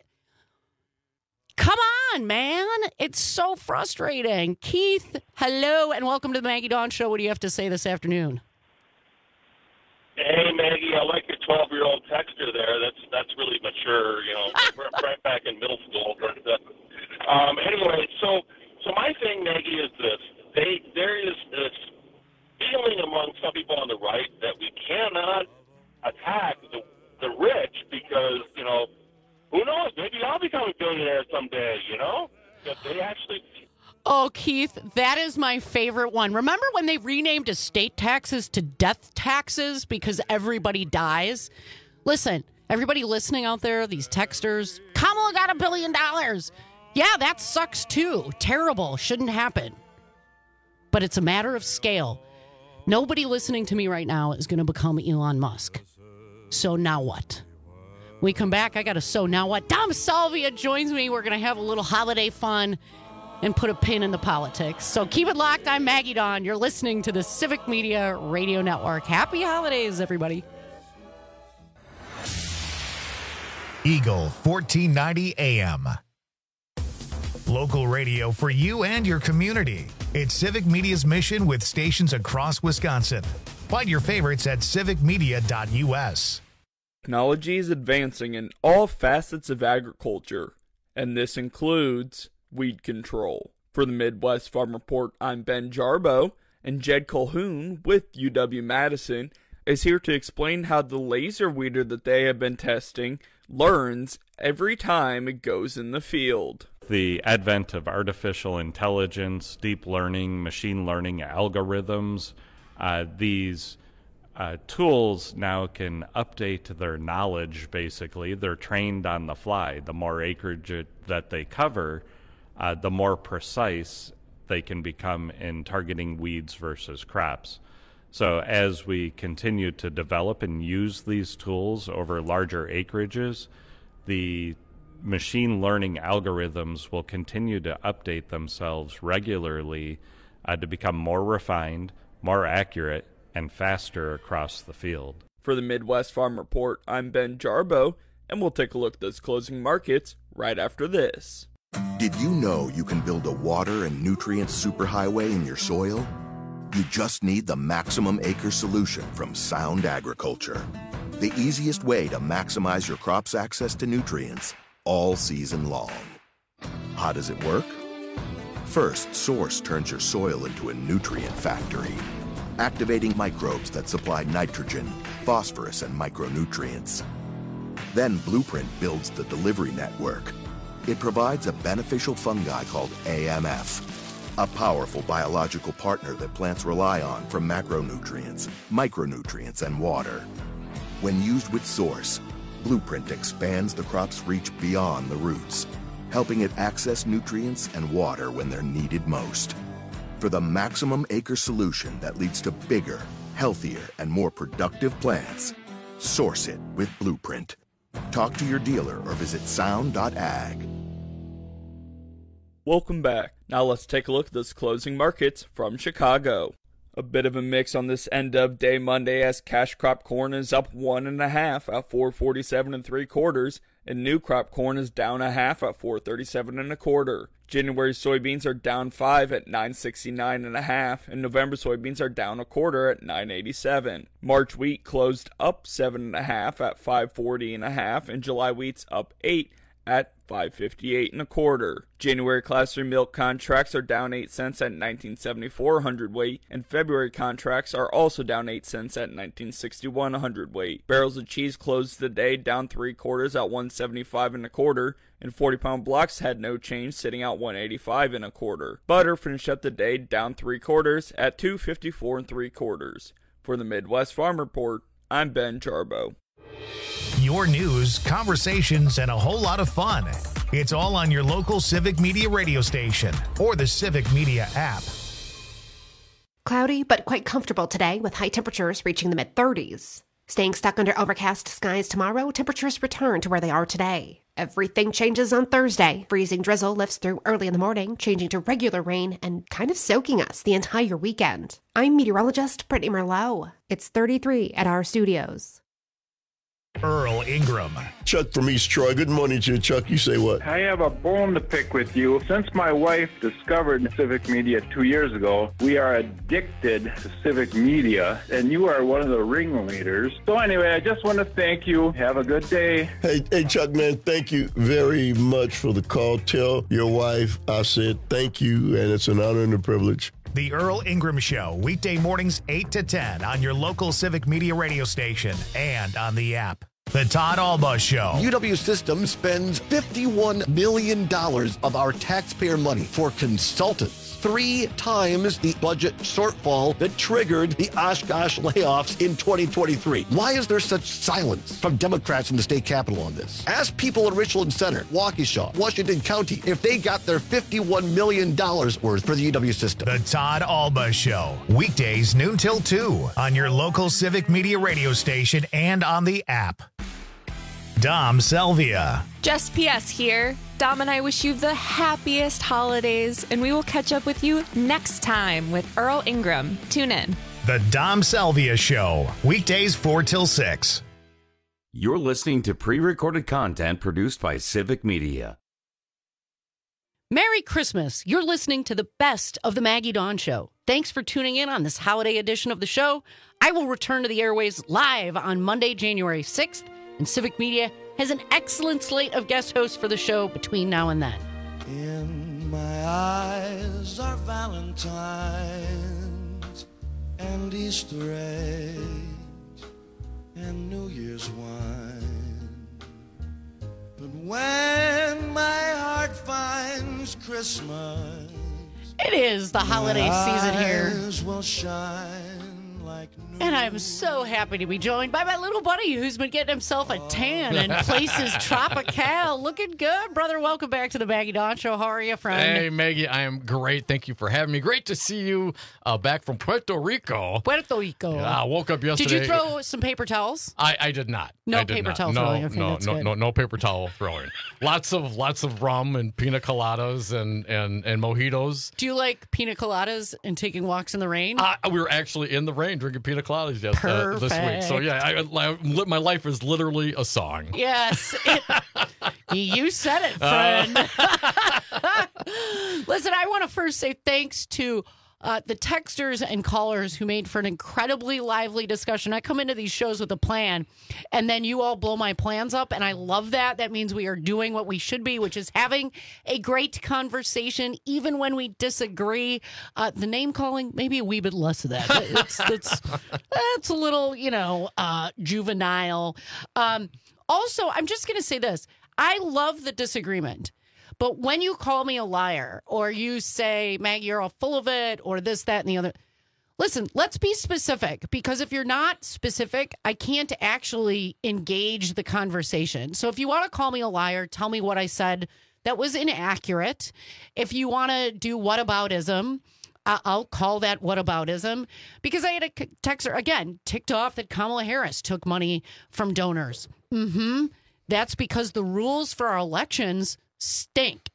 Speaker 15: come on, man. It's so frustrating. Keith, hello, and welcome to the Maggie Dawn Show. What do you have to say this afternoon?
Speaker 6: Hey, Maggie, I like your twelve-year-old texter there. That's that's really mature, you know, right back in middle school. But, uh, um, anyway, so so my thing, Maggie, is this. They There is this feeling among some people on the right that we cannot attack the, the rich because, you know, who knows? Maybe I'll become a billionaire someday, you know? That they actually...
Speaker 15: Oh, Keith, that is my favorite one. Remember when they renamed estate taxes to death taxes because everybody dies? Listen, everybody listening out there, these texters, Kamala got a billion dollars. Yeah, that sucks too. Terrible. Shouldn't happen. But it's a matter of scale. Nobody listening to me right now is going to become Elon Musk. So now what? We come back, I got a so now what? Dom Salvia joins me. We're going to have a little holiday fun and put a pin in the politics. So keep it locked. I'm Maggie Dawn. You're listening to the Civic Media Radio Network. Happy holidays, everybody.
Speaker 1: Eagle fourteen ninety A M. Local radio for you and your community. It's Civic Media's mission with stations across Wisconsin. Find your favorites at civic media dot U S.
Speaker 9: Technology is advancing in all facets of agriculture, and this includes weed control. For the Midwest Farm Report, I'm Ben Jarbo, and Jed Colhoun with U W-Madison is here to explain how the laser weeder that they have been testing learns every time it goes in the field.
Speaker 10: The advent of artificial intelligence, deep learning, machine learning algorithms, uh, these uh, tools now can update their knowledge, basically. They're trained on the fly. The more acreage it, that they cover, uh, the more precise they can become in targeting weeds versus crops. So as we continue to develop and use these tools over larger acreages, the machine learning algorithms will continue to update themselves regularly uh, to become more refined, more accurate, and faster across the field.
Speaker 9: For the Midwest Farm Report, I'm Ben Jarbo, and we'll take a look at those closing markets right after this.
Speaker 11: Did you know you can build a water and nutrient superhighway in your soil? You just need the Maximum Acre solution from Sound Agriculture. The easiest way to maximize your crop's access to nutrients all season long. How does it work? First, Source turns your soil into a nutrient factory, activating microbes that supply nitrogen, phosphorus, and micronutrients. Then Blueprint builds the delivery network. It provides a beneficial fungi called A M F, a powerful biological partner that plants rely on for macronutrients, micronutrients, and water. When used with Source, Blueprint expands the crop's reach beyond the roots, helping it access nutrients and water when they're needed most. For the Maximum Acre solution that leads to bigger, healthier, and more productive plants, source it with Blueprint. Talk to your dealer or visit sound dot ag.
Speaker 9: Welcome back. Now let's take a look at those closing markets from Chicago. A bit of a mix on this end of day Monday as cash crop corn is up one and a half at four forty-seven and three quarters, and new crop corn is down a half at four thirty-seven and a quarter. January soybeans are down five at nine sixty-nine and a half, and November soybeans are down a quarter at nine eighty-seven. March wheat closed up seven and a half at five forty and a half, and July wheat's up eight at five fifty-eight and a quarter. January class three milk contracts are down eight cents at nineteen seventy-four a hundredweight, and February contracts are also down eight cents at nineteen sixty-one a hundredweight. Barrels of cheese closed the day down three quarters at one seventy-five and a quarter, and forty pound blocks had no change, sitting at one eighty-five and a quarter. Butter finished up the day down three quarters at two fifty-four and three quarters. For the Midwest Farm Report, I'm Ben Jarbo.
Speaker 1: Your news, conversations, and a whole lot of fun. It's all on your local Civic Media radio station or the Civic Media app.
Speaker 13: Cloudy but quite comfortable today with high temperatures reaching the mid thirties. Staying stuck under overcast skies tomorrow, temperatures return to where they are today. Everything changes on Thursday. Freezing drizzle lifts through early in the morning, changing to regular rain and kind of soaking us the entire weekend. I'm meteorologist Brittany Merlot. It's thirty-three at our studios.
Speaker 1: Earl Ingram.
Speaker 25: Chuck from East Troy. Good morning to you, Chuck. You say what?
Speaker 26: I have a bone to pick with you. Since my wife discovered Civic Media two years ago, we are addicted to Civic Media, and you are one of the ringleaders. So anyway, I just want to thank you. Have a good day.
Speaker 25: Hey, hey, Chuck, man, thank you very much for the call. Tell your wife I said thank you, and it's an honor and a privilege.
Speaker 1: The Earl Ingram Show, weekday mornings eight to ten on your local Civic Media radio station and on the app. The Todd Alba Show.
Speaker 12: U W Systems spends fifty-one million dollars of our taxpayer money for consultants. Three times the budget shortfall that triggered the Oshkosh layoffs in twenty twenty-three. Why is there such silence from Democrats in the state capitol on this? Ask people in Richland Center, Waukesha, Washington County if they got their fifty-one million dollars worth for the U W system.
Speaker 1: The Todd Alba Show. Weekdays noon till two on your local Civic Media radio station and on the app. Dom Selvia.
Speaker 27: Just P S here. Dom and I wish you the happiest holidays, and we will catch up with you next time with Earl Ingram. Tune in.
Speaker 1: The Dom Selvia Show. Weekdays four till six.
Speaker 14: You're listening to pre-recorded content produced by Civic Media.
Speaker 15: Merry Christmas. You're listening to the best of the Maggie Dawn Show. Thanks for tuning in on this holiday edition of the show. I will return to the airways live on Monday, January sixth. And Civic Media has an excellent slate of guest hosts for the show between now and then.
Speaker 16: In my eyes are Valentine's and Easter eggs and New Year's wine. But when my heart finds Christmas,
Speaker 15: it is the holiday season here.
Speaker 16: Eyes will shine like new.
Speaker 15: And I'm so happy to be joined by my little buddy who's been getting himself a tan in places tropical. Looking good, brother. Welcome back to the Maggie Dawn Show. How are you, friend?
Speaker 17: Hey, Maggie. I am great. Thank you for having me. Great to see you uh, back from Puerto Rico.
Speaker 15: Puerto Rico.
Speaker 17: Yeah, I woke up yesterday.
Speaker 15: Did you throw some paper towels?
Speaker 17: I, I did not.
Speaker 15: No
Speaker 17: I did
Speaker 15: paper
Speaker 17: not.
Speaker 15: towel
Speaker 17: no,
Speaker 15: throwing. Okay,
Speaker 17: no,
Speaker 15: that's
Speaker 17: no,
Speaker 15: good.
Speaker 17: no, no, no paper towel throwing. lots of lots of rum and pina coladas and, and mojitos.
Speaker 15: Do you like pina coladas and taking walks in the rain?
Speaker 17: Uh, we were actually in the rain drinking pina coladas yes, uh, this week. So yeah, I, I, my life is literally a song.
Speaker 15: Yes. It, you said it, friend. Uh. Listen, I want to first say thanks to uh, the texters and callers who made for an incredibly lively discussion. I come into these shows with a plan, and then you all blow my plans up, and I love that. That means we are doing what we should be, which is having a great conversation, even when we disagree. Uh, the name calling, maybe a wee bit less of that. It's, it's, it's a little, you know, uh, juvenile. Um, also, I'm just going to say this. I love the disagreement. But when you call me a liar or you say, Maggie, you're all full of it or this, that, and the other, listen, let's be specific, because if you're not specific, I can't actually engage the conversation. So if you want to call me a liar, tell me what I said that was inaccurate. If you want to do whataboutism, I'll call that whataboutism, because I had a texter, again, ticked off that Kamala Harris took money from donors. Mm-hmm. That's because the rules for our elections stink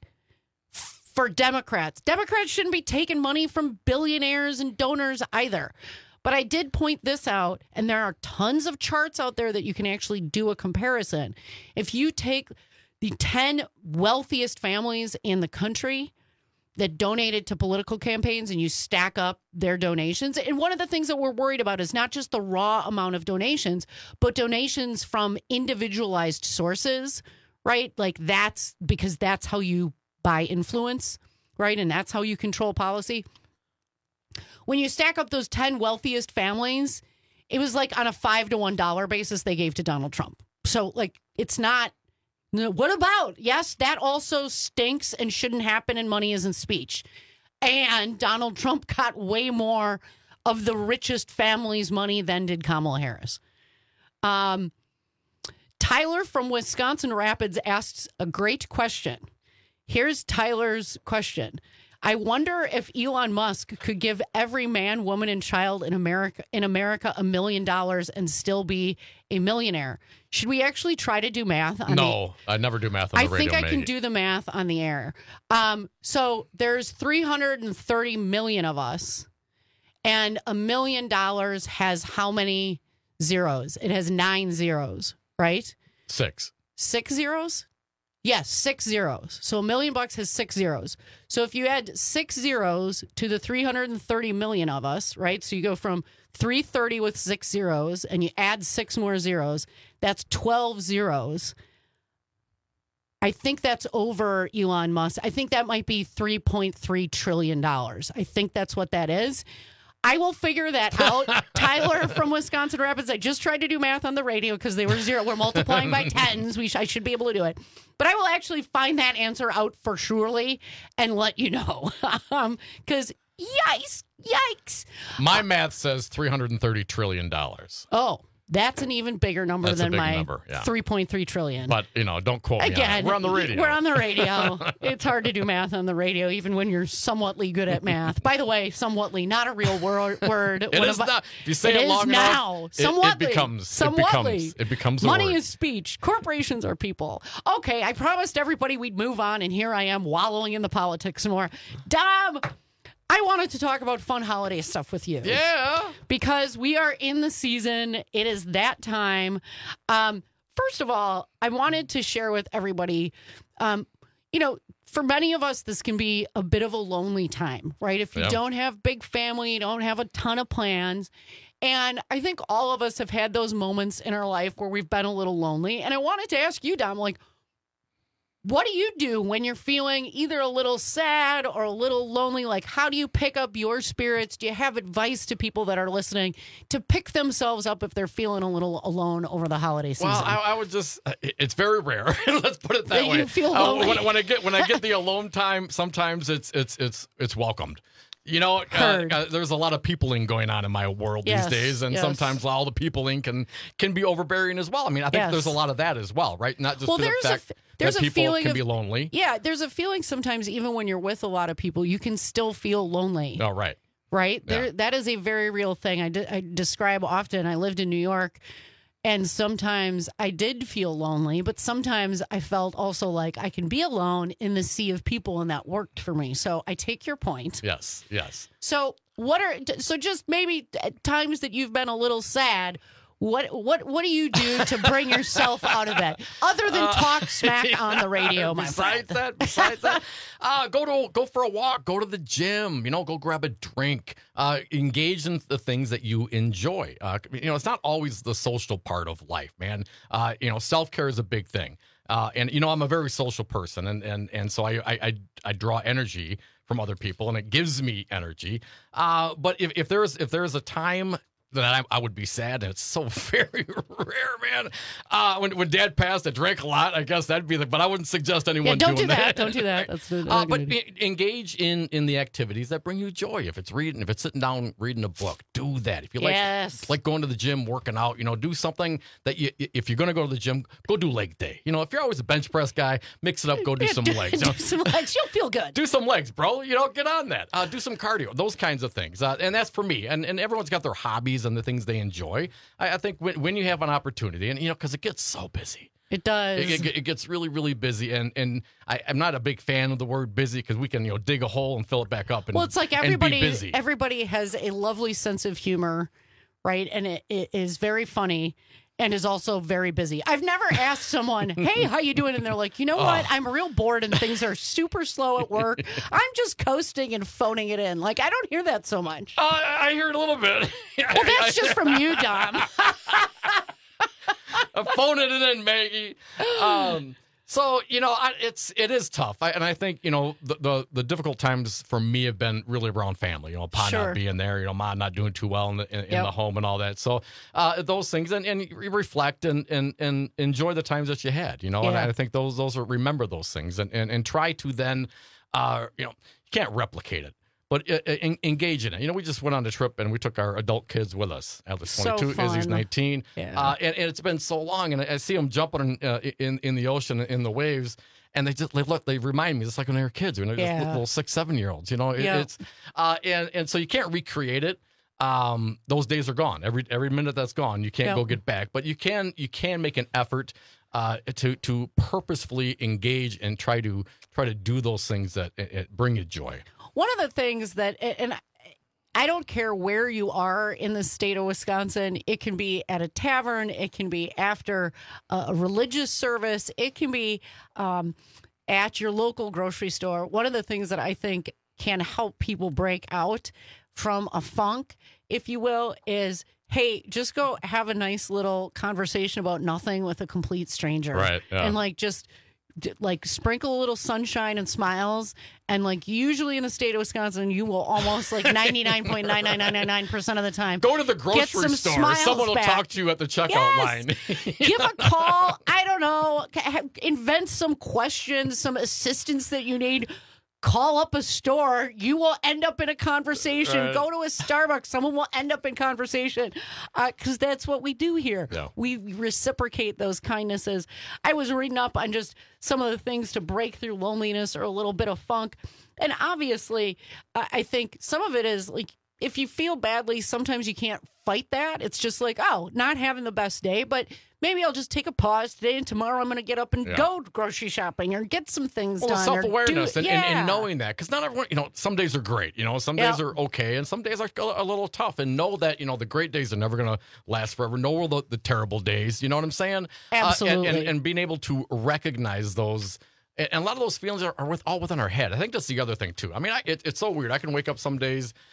Speaker 15: for Democrats. Democrats shouldn't be taking money from billionaires and donors either. But I did point this out, and there are tons of charts out there that you can actually do a comparison. If you take the ten wealthiest families in the country that donated to political campaigns and you stack up their donations, and one of the things that we're worried about is not just the raw amount of donations, but donations from individualized sources, right? Like that's because that's how you buy influence, right? And that's how you control policy. When you stack up those ten wealthiest families, it was like on a five to one dollar basis they gave to Donald Trump. So like, it's not, what about? Yes, that also stinks and shouldn't happen, and money isn't speech. And Donald Trump got way more of the richest family's money than did Kamala Harris. Um, Tyler from Wisconsin Rapids asks a great question. Here's Tyler's question. I wonder if Elon Musk could give every man, woman, and child in America in America a million dollars and still be a millionaire. Should we actually try to do math? On
Speaker 17: no, the, I never do math on
Speaker 15: I
Speaker 17: the radio.
Speaker 15: I think I
Speaker 17: Maggie.
Speaker 15: can do the math on the air. Um, so there's three hundred thirty million of us, and a million dollars has how many zeros? It has nine zeros, right?
Speaker 17: Six.
Speaker 15: Six zeros? Yes, six zeros. So a million bucks has six zeros. So if you add six zeros to the three hundred thirty million of us, right? So you go from three hundred thirty with six zeros and you add six more zeros, that's twelve zeros. I think that's over Elon Musk. I think that might be three point three trillion dollars. I think that's what that is. I will figure that out. Tyler from Wisconsin Rapids, I just tried to do math on the radio because they were zero. We're multiplying by tens. We sh- I should be able to do it. But I will actually find that answer out for surely and let you know. Because um, yikes, yikes.
Speaker 17: My math says three hundred thirty trillion dollars.
Speaker 15: Oh, that's an even bigger number
Speaker 17: That's
Speaker 15: than
Speaker 17: a big
Speaker 15: my
Speaker 17: number, yeah.
Speaker 15: three point three trillion.
Speaker 17: But, you know, don't quote me
Speaker 15: Again,
Speaker 17: on it. We're on the radio.
Speaker 15: We're on the radio. It's hard to do math on the radio, even when you're somewhatly good at math. By the way, somewhatly, not a real wor- word.
Speaker 17: It
Speaker 15: One
Speaker 17: is
Speaker 15: of-
Speaker 17: not. If you say it,
Speaker 15: is
Speaker 17: long
Speaker 15: now.
Speaker 17: enough,
Speaker 15: Somewhatly.
Speaker 17: it, it becomes.
Speaker 15: Somewhatly.
Speaker 17: It becomes. It becomes a
Speaker 15: Money
Speaker 17: word.
Speaker 15: is speech. Corporations are people. Okay, I promised everybody we'd move on, and here I am wallowing in the politics more. Dom, I wanted to talk about fun holiday stuff with you.
Speaker 17: Yeah.
Speaker 15: Because we are in the season. It is that time. Um, first of all, I wanted to share with everybody, um, you know, for many of us, this can be a bit of a lonely time, right? If you
Speaker 17: Yeah.
Speaker 15: don't have big family, you don't have a ton of plans, And I think all of us have had those moments in our life where we've been a little lonely. And I wanted to ask you, Dom, like, what do you do when you're feeling either a little sad or a little lonely? Like, how do you pick up your spirits? Do you have advice to people that are listening to pick themselves up if they're feeling a little alone over the holiday season?
Speaker 17: Well, I, I would just, it's very rare. Let's put it that
Speaker 15: That
Speaker 17: way.
Speaker 15: you feel lonely.
Speaker 17: Uh, when, when I get when I get the alone time, sometimes it's it's it's it's welcomed. You know, uh, uh, there's a lot of peopling going on in my world
Speaker 15: Yes,
Speaker 17: these days, and
Speaker 15: yes.
Speaker 17: sometimes all the peopling can can be overbearing as well. I mean, I think
Speaker 15: Yes.
Speaker 17: there's a lot of that as well, right? Not just
Speaker 15: Well,
Speaker 17: the
Speaker 15: there's a
Speaker 17: fact
Speaker 15: f- there's
Speaker 17: that
Speaker 15: a
Speaker 17: people
Speaker 15: feeling
Speaker 17: can
Speaker 15: of-
Speaker 17: be lonely.
Speaker 15: Yeah, there's a feeling sometimes even when you're with a lot of people, you can still feel lonely.
Speaker 17: Oh, right.
Speaker 15: Right?
Speaker 17: Yeah.
Speaker 15: There, that is a very real thing. I, de- I describe often. I lived in New York, and sometimes I did feel lonely, but sometimes I felt also like I can be alone in the sea of people, and that worked for me. So I take your point.
Speaker 17: Yes, yes.
Speaker 15: So what are so just maybe at times that you've been a little sad? What what what do you do to bring yourself out of that, other than talk smack on the radio, my friend?
Speaker 17: Besides that, besides that, uh, go to go for a walk, go to the gym, you know, go grab a drink, uh, engage in the things that you enjoy. Uh, you know, it's not always the social part of life, man. Uh, you know, self care is a big thing, uh, and you know, I'm a very social person, and and and so I I I, I draw energy from other people, and it gives me energy. Uh, but if if there's if there's a time that I, I would be sad, and it's so very rare, man. Uh, when when Dad passed, I drank a lot. I guess that'd be the. But I wouldn't suggest anyone
Speaker 15: Yeah, don't
Speaker 17: doing
Speaker 15: do that. Don't do that. That's not
Speaker 17: uh,
Speaker 15: a
Speaker 17: but
Speaker 15: good idea.
Speaker 17: e- engage in in the activities that bring you joy. If it's reading, if it's sitting down reading a book, do that. If you like,
Speaker 15: Yes.
Speaker 17: like going to the gym, working out, you know, do something that you. If you're going to go to the gym, go do leg day. You know, if you're always a bench press guy, mix it up. Go do some legs. You know?
Speaker 15: Do some legs. You'll feel good.
Speaker 17: Do some legs, bro. You know, get on that. Uh, do some cardio. Those kinds of things. Uh, and that's for me. And and everyone's got their hobbies and the things they enjoy. I, I think when, when you have an opportunity, and you know, because it gets so busy.
Speaker 15: It does.
Speaker 17: It, it, it gets really, really busy, and and I, I'm not a big fan of the word busy because we can you know dig a hole and fill it back up. And,
Speaker 15: Well, it's like
Speaker 17: and be
Speaker 15: everybody
Speaker 17: busy.
Speaker 15: everybody has a lovely sense of humor, right? And it, it is very funny and is also very busy. I've never asked someone, "Hey, how you doing?" and they're like, "You know what? I'm real bored and things are super slow at work. I'm just coasting and phoning it in." Like, I don't hear that so much.
Speaker 17: Uh, I hear it a little bit.
Speaker 15: Well, that's just from you, Dom.
Speaker 17: I'm phoning it in, Maggie. Um, so you know, I, it's it is tough, I, and I think you know the, the the difficult times for me have been really around family. You know, Pa
Speaker 15: Sure.
Speaker 17: not being there, you know, Ma not doing too well in the in, in
Speaker 15: Yep.
Speaker 17: the home and all that. So uh, those things, and, and you reflect and, and and enjoy the times that you had. You know, and
Speaker 15: Yeah.
Speaker 17: I think those those are remember those things, and and, and try to then, uh, you know, you can't replicate it. But uh, en- engage in it. You know, we just went on a trip and we took our adult kids with us. Alex
Speaker 15: So
Speaker 17: twenty-two, Izzy's
Speaker 15: fun.
Speaker 17: nineteen.
Speaker 15: Yeah.
Speaker 17: Uh, and, and it's been so long, and I, I see them jumping in, uh, in in the ocean in the waves, and they just they look. They remind me just like when they were kids, when they were just
Speaker 15: Yeah.
Speaker 17: little six, seven year olds. You know, it,
Speaker 15: Yeah.
Speaker 17: it's uh, and and so you can't recreate it. Um, those days are gone. Every every minute that's gone, you can't
Speaker 15: Yeah.
Speaker 17: go get back. But you can you can make an effort uh, to to purposefully engage and try to try to do those things that it, it bring you joy.
Speaker 15: One of the things that, and I don't care where you are in the state of Wisconsin, it can be at a tavern, it can be after a religious service, it can be um, at your local grocery store. One of the things that I think can help people break out from a funk, if you will, is hey, just go have a nice little conversation about nothing with a complete stranger.
Speaker 17: Right, yeah.
Speaker 15: And like just d- like sprinkle a little sunshine and smiles. And like usually in the state of Wisconsin, you will almost like ninety-nine point nine nine nine nine nine percent of the time
Speaker 17: Go to the
Speaker 15: get
Speaker 17: grocery
Speaker 15: some
Speaker 17: store.
Speaker 15: smiles
Speaker 17: Someone will
Speaker 15: back.
Speaker 17: talk to you at the checkout
Speaker 15: Yes.
Speaker 17: line.
Speaker 15: Give a call. I don't know. ha- Invent some questions, some assistance that you need. Call up a store. You will end up in a conversation.
Speaker 17: Right.
Speaker 15: Go to a Starbucks. Someone will end up in conversation because that's what we do here.
Speaker 17: Yeah.
Speaker 15: We reciprocate those kindnesses. I was reading up on just some of the things to break through loneliness or a little bit of funk. And obviously, I I think some of it is like, if you feel badly, sometimes you can't fight that. It's just like, oh, not having the best day, but maybe I'll just take a pause today and tomorrow I'm going to get up and
Speaker 17: Yeah.
Speaker 15: go grocery shopping or get some things
Speaker 17: Well,
Speaker 15: done. or
Speaker 17: self-awareness
Speaker 15: do-
Speaker 17: and,
Speaker 15: yeah.
Speaker 17: and, and knowing that, because not everyone, you know, some days are great, you know, some days
Speaker 15: Yeah.
Speaker 17: are okay, and some days are a a little tough. And know that, you know, the great days are never going to last forever. Know the, the terrible days, you know what I'm saying? Uh, and-
Speaker 15: Absolutely.
Speaker 17: and, and being able to recognize those. And and a lot of those feelings are, are with all within our head. I think that's the other thing too. I mean, I, it, it's so weird. I can wake up some days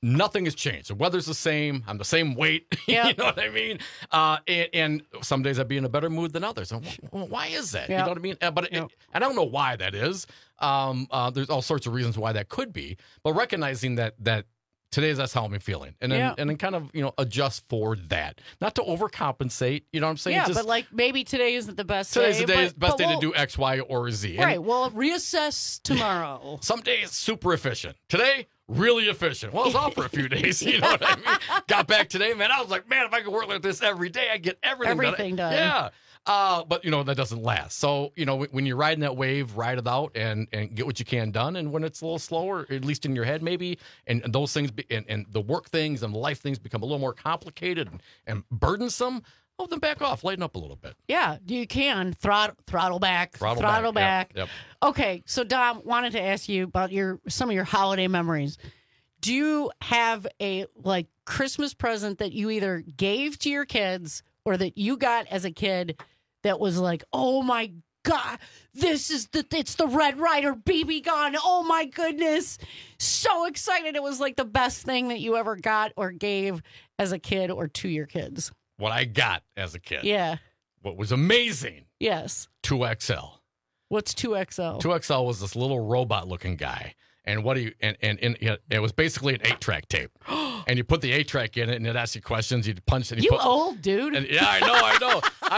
Speaker 17: nothing has changed. The weather's the same. I'm the same weight.
Speaker 15: Yep.
Speaker 17: You know what I mean? Uh, and, and some days I'd be in a better mood than others. And wh- why is that?
Speaker 15: Yep.
Speaker 17: You know what I mean? Uh, but it,
Speaker 15: Yep.
Speaker 17: I don't know why that is. Um, uh, there's all sorts of reasons why that could be. But recognizing that that today's that's how I'm feeling, and then
Speaker 15: Yeah.
Speaker 17: and then kind of you know adjust for that, not to overcompensate. You know what I'm saying?
Speaker 15: Yeah,
Speaker 17: Just,
Speaker 15: but like maybe today isn't the best
Speaker 17: today's
Speaker 15: day.
Speaker 17: the day,
Speaker 15: but,
Speaker 17: best
Speaker 15: but
Speaker 17: day
Speaker 15: we'll,
Speaker 17: to do X, Y, or Z. And
Speaker 15: Right. We'll reassess tomorrow.
Speaker 17: some days super efficient. Today, really efficient. Well, I was off for a few days. You know what I mean? Got back today, man. I was like, man, if I could work like this every day, I'd get everything,
Speaker 15: Everything done.
Speaker 17: Yeah. Uh, but, you know, that doesn't last. So, you know, when- when you're riding that wave, ride it out and, and get what you can done. And when it's a little slower, at least in your head maybe, and, and those things, be, and, and the work things and the life things become a little more complicated and, and burdensome, oh, then back off, lighten up a little bit.
Speaker 15: Yeah, you can throttle throttle back,
Speaker 17: Throttle,
Speaker 15: throttle
Speaker 17: back.
Speaker 15: back.
Speaker 17: Yep,
Speaker 15: Okay, so Dom, wanted to ask you about your some of your holiday memories. Do you have a like Christmas present that you either gave to your kids or that you got as a kid that was like, oh my God, this is the it's the Red Ryder B B gun. Oh my goodness. So excited. It was like the best thing that you ever got or gave as a kid or to your kids.
Speaker 17: What I got as a kid.
Speaker 15: Yeah.
Speaker 17: What was amazing.
Speaker 15: Yes.
Speaker 17: two X L.
Speaker 15: What's two X L?
Speaker 17: two X L was this little robot looking guy. And what do you and and, and it, it was basically an eight track tape, and you put the eight track in it, and it asks you questions. You punch it. And
Speaker 15: You
Speaker 17: you put,
Speaker 15: old dude.
Speaker 17: And, yeah, I know, I know.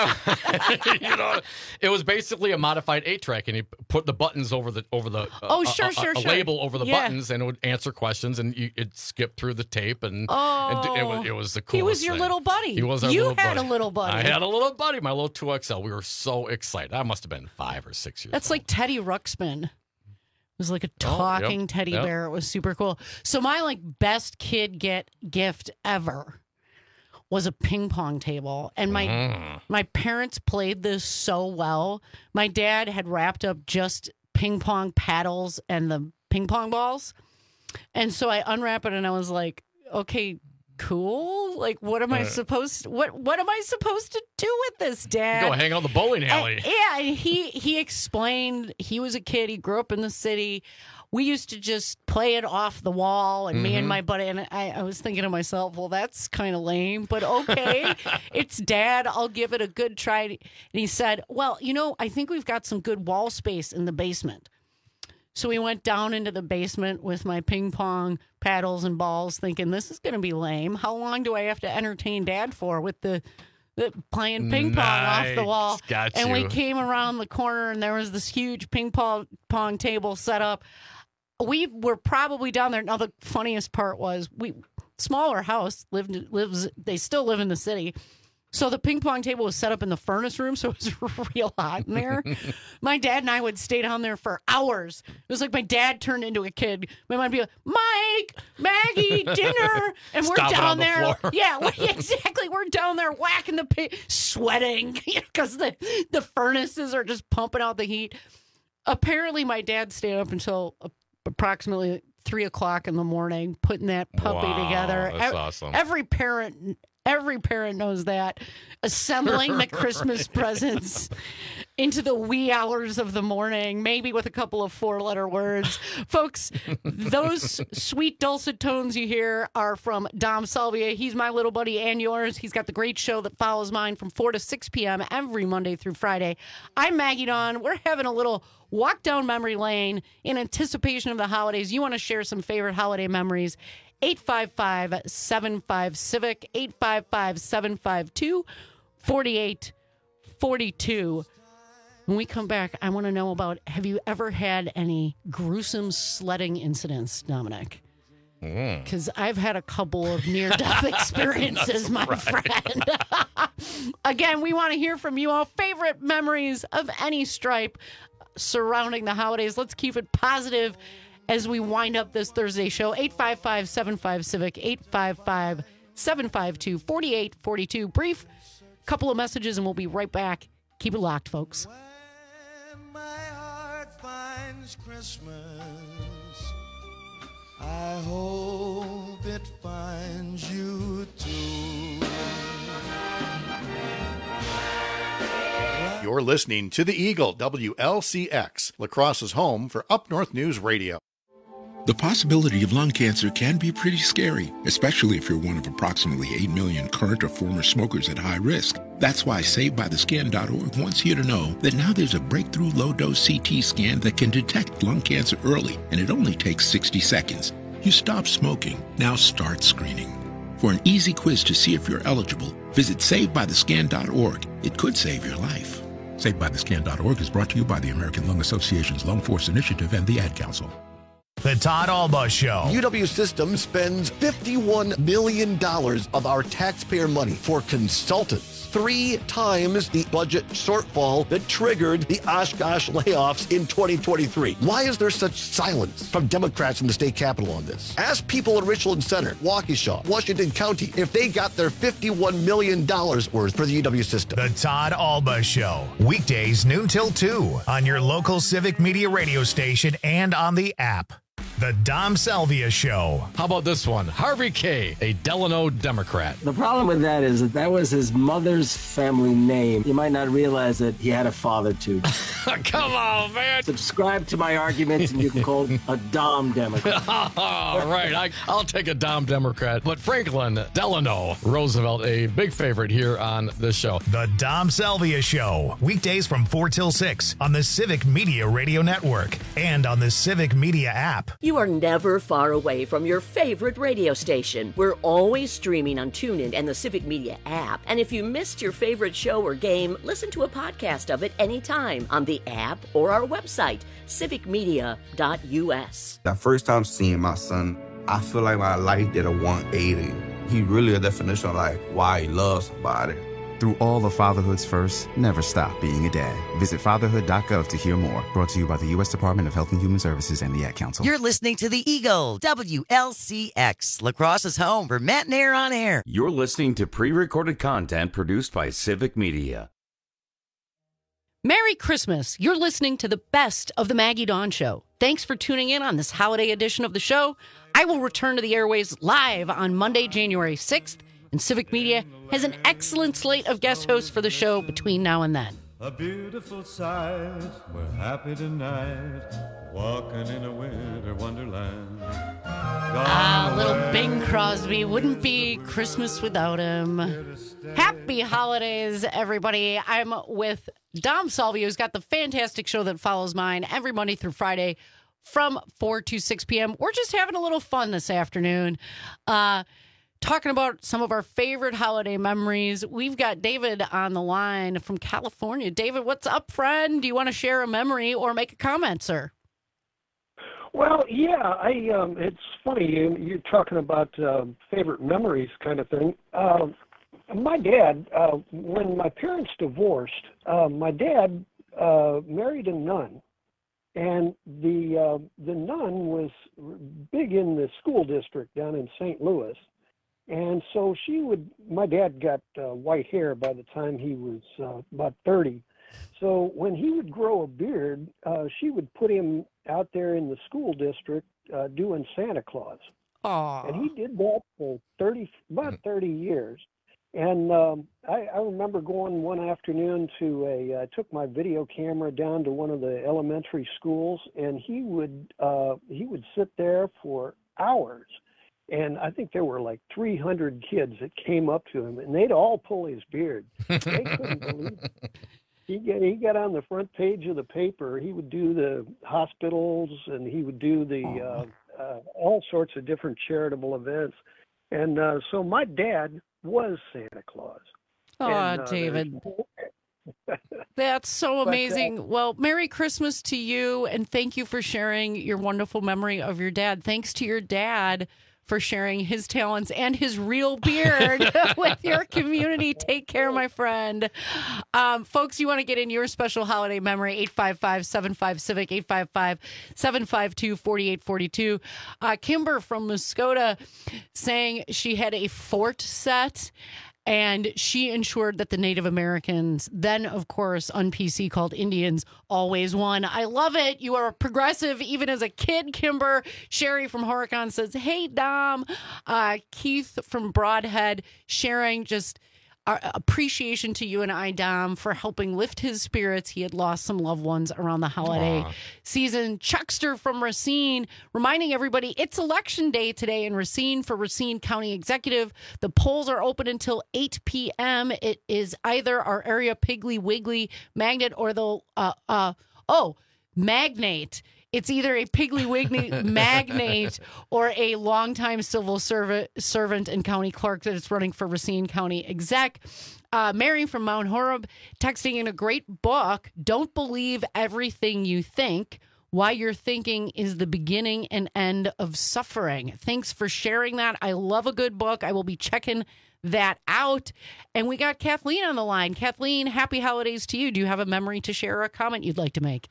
Speaker 17: I, you know, it was basically a modified eight track, and you put the buttons over the over the uh,
Speaker 15: Oh, sure,
Speaker 17: a, a,
Speaker 15: sure,
Speaker 17: a
Speaker 15: sure.
Speaker 17: label over the
Speaker 15: Yeah.
Speaker 17: buttons, and it would answer questions, and you, it'd skip through the tape, and,
Speaker 15: Oh.
Speaker 17: and it was it was the coolest.
Speaker 15: He was your
Speaker 17: thing.
Speaker 15: little buddy.
Speaker 17: He was our
Speaker 15: You
Speaker 17: little
Speaker 15: had
Speaker 17: buddy.
Speaker 15: a little buddy.
Speaker 17: I had a little buddy, my little two X L. We were so excited. I must have been five or six years.
Speaker 15: That's like Teddy Ruxpin. It was like a
Speaker 17: Oh, yep,
Speaker 15: talking teddy
Speaker 17: yep.
Speaker 15: bear. It was super cool. So my like best kid get gift ever was a ping pong table, and my
Speaker 17: Mm.
Speaker 15: my parents played this so well. My dad had wrapped up just ping pong paddles and the ping pong balls, and so I unwrap it and I was like, okay, cool. Like, what am I
Speaker 17: Uh.
Speaker 15: supposed? What what am I supposed to do with this, Dad?
Speaker 17: Go hang out in the bowling
Speaker 15: And-
Speaker 17: alley.
Speaker 15: yeah, and he he explained he was a kid. He grew up in the city. We used to just play it off the wall, and me and
Speaker 17: Mhm.
Speaker 15: my buddy. And I, I was thinking to myself, well, that's kind of lame, but okay, it's Dad. I'll give it a good try. And he said, well, you know, I think we've got some good wall space in the basement. So we went down into the basement with my ping pong paddles and balls, thinking this is going to be lame. How long do I have to entertain Dad for with the, the playing ping pong off the
Speaker 17: Nice.
Speaker 15: wall?
Speaker 17: Got
Speaker 15: and we
Speaker 17: you.
Speaker 15: came around the corner, and there was this huge ping pong pong table set up. We were probably down there. Now the funniest part was we smaller house lived lives. They still live in the city. So the ping pong table was set up in the furnace room, so it was real hot in there. My dad and I would stay down there for hours. It was like my dad turned into a kid. My mom would be like, Mike, Maggie, dinner. And we're
Speaker 17: Stomping
Speaker 15: down
Speaker 17: on the
Speaker 15: there.
Speaker 17: floor.
Speaker 15: Yeah, we, exactly. We're down there whacking the pig, sweating because the, the furnaces are just pumping out the heat. Apparently, my dad stayed up until approximately three o'clock in the morning putting that puppy
Speaker 17: Wow,
Speaker 15: together.
Speaker 17: that's
Speaker 15: Ev-
Speaker 17: awesome.
Speaker 15: Every parent Every parent knows that. Assembling the Christmas presents into the wee hours of the morning, maybe with a couple of four-letter words. Folks, those sweet dulcet tones you hear are from Dom Salvia. He's my little buddy and yours. He's got the great show that follows mine from four to six p.m. every Monday through Friday. I'm Maggie Dawn. We're having a little walk down memory lane in anticipation of the holidays. You want to share some favorite holiday memories? eight five five, seven five, CIVIC, eight five five, seven five two, four eight four two. When we come back, I want to know about, have you ever had any gruesome sledding incidents, Dominic? Because I've had a couple of near-death experiences, my
Speaker 17: right.
Speaker 15: friend. Again, we want to hear from you all. Favorite memories of any stripe surrounding the holidays. Let's keep it positive as we wind up this Thursday show. eight five five, seven five, CIVIC, eight five five, seven five two, four eight four two. Brief couple of messages, and we'll be right back. Keep it locked, folks.
Speaker 16: When my heart finds Christmas, I hope it finds you too.
Speaker 2: You're listening to The Eagle, W L C X, La Crosse's home for Up North News Radio. The possibility of lung cancer can be pretty scary, especially if you're one of approximately eight million current or former smokers at high risk. That's why Saved By The Scan dot org wants you to know that now there's a breakthrough low-dose C T scan that can detect lung cancer early, and it only takes sixty seconds. You stop smoking, now start screening. For an easy quiz to see if you're eligible, visit Saved By The Scan dot org. It could save your life. Saved By The Scan dot org is brought to you by the American Lung Association's Lung Force Initiative and the Ad Council.
Speaker 1: The Todd Alba Show.
Speaker 12: U W Systems spends fifty-one million dollars of our taxpayer money for consultants. Three times the budget shortfall that triggered the Oshkosh layoffs in twenty twenty-three. Why is there such silence from Democrats in the state capitol on this? Ask people in Richland Center, Waukesha, Washington County if they got their fifty-one million dollars worth for the U W system.
Speaker 1: The Todd Alba Show. Weekdays noon till two on your local Civic Media radio station and on the app. The Dom Salvia Show.
Speaker 17: How about this one? Harvey K., a Delano Democrat.
Speaker 3: The problem with that is that that was his mother's family name. You might not realize that he had a father, too.
Speaker 17: Come on, man.
Speaker 3: Subscribe to my arguments, and you can call a Dom Democrat.
Speaker 17: All right, I, I'll take a Dom Democrat. But Franklin Delano Roosevelt, a big favorite here on this show.
Speaker 1: The Dom Salvia Show. Weekdays from four till six on the Civic Media Radio Network and on the Civic Media app.
Speaker 18: You are never far away from your favorite radio station. We're always streaming on TuneIn and the Civic Media app. And if you missed your favorite show or game, listen to a podcast of it anytime on the app or our website, civic media dot u s.
Speaker 19: That first time seeing my son, I feel like my life did a one eighty. He really a definition of like why he loves somebody.
Speaker 20: Through all of fatherhood's first, never stop being a dad. Visit fatherhood dot gov to hear more. Brought to you by the U S Department of Health and Human Services and the Ad Council.
Speaker 21: You're listening to the Eagle, W L C X, La Crosse's home for Matt and Air on Air.
Speaker 14: You're listening to pre-recorded content produced by Civic Media.
Speaker 15: Merry Christmas. You're listening to the best of the Maggie Dawn Show. Thanks for tuning in on this holiday edition of the show. I will return to the airwaves live on Monday, January sixth. And Civic Media has an excellent slate of guest hosts for the show between now and then.
Speaker 8: A beautiful sight, we're happy tonight, walking in a winter wonderland.
Speaker 15: Ah, little Bing Crosby, wouldn't be Christmas without him. Happy holidays, everybody. I'm with Dom Salvia, who's got the fantastic show that follows mine every Monday through Friday from four to six p.m. We're just having a little fun this afternoon. Uh... Talking about some of our favorite holiday memories. We've got David on the line from California. David, what's up, friend? Do you want to share a memory or make a comment, sir?
Speaker 22: Well, yeah, I. Um, it's funny, you, you're talking about uh, favorite memories kind of thing. Uh, my dad, uh, when my parents divorced, uh, my dad uh, married a nun. And the uh, the nun was big in the school district down in Saint Louis. And so she would, my dad got uh, white hair by the time he was uh, about thirty. So when he would grow a beard, uh, she would put him out there in the school district uh, doing Santa Claus.
Speaker 15: Aww.
Speaker 22: And he did that for thirty, about thirty years. And um, I, I remember going one afternoon to a, I took my video camera down to one of the elementary schools, and he would, uh, he would sit there for hours. And I think there were like three hundred kids that came up to him, and they'd all pull his beard. They couldn't believe it. He got, he got on the front page of the paper. He would do the hospitals, and he would do the uh, uh, all sorts of different charitable events. And uh, so my dad was Santa Claus.
Speaker 15: Oh,
Speaker 22: and, uh,
Speaker 15: David. That's so amazing. But, uh, well, Merry Christmas to you, and thank you for sharing your wonderful memory of your dad. Thanks to your dad for sharing his talents and his real beard with your community. Take care, my friend. Um, folks, you want to get in your special holiday memory, eight five five, seven five, CIVIC, eight five five, seven five two, four eight four two. Uh, Kimber from Muskota saying she had a fort set, and she ensured that the Native Americans, then, of course, on P C called Indians, always won. I love it. You are progressive even as a kid, Kimber. Sherry from Horicon says, hey, Dom. Uh, Keith from Broadhead sharing just our appreciation to you and I, Dom, for helping lift his spirits. He had lost some loved ones around the holiday
Speaker 17: Aww.
Speaker 15: season. Chuckster from Racine, reminding everybody it's election day today in Racine for Racine County Executive. The polls are open until eight p.m. It is either our area Piggly Wiggly magnet or the, uh, uh, oh, magnate. It's either a Piggly Wiggly magnate or a longtime civil servant, servant and county clerk that is running for Racine County Exec. Uh, Mary from Mount Horeb texting in a great book, Don't Believe Everything You Think, Why Your Thinking is the Beginning and End of Suffering. Thanks for sharing that. I love a good book. I will be checking that out. And we got Kathleen on the line. Kathleen, happy holidays to you. Do you have a memory to share or a comment you'd like to make?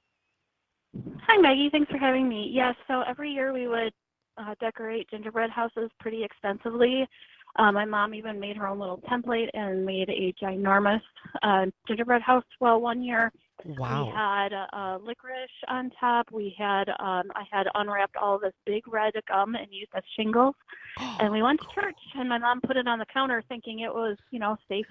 Speaker 4: Hi, Maggie. Thanks for having me. Yes, so every year we would uh, decorate gingerbread houses pretty expensively. Uh, my mom even made her own little template and made a ginormous uh, gingerbread house. Well, one year
Speaker 15: wow.
Speaker 4: we had uh, licorice on top. We had um, I had unwrapped all this big red gum and used as shingles. And we went to church, and my mom put it on the counter thinking it was, you know, safe.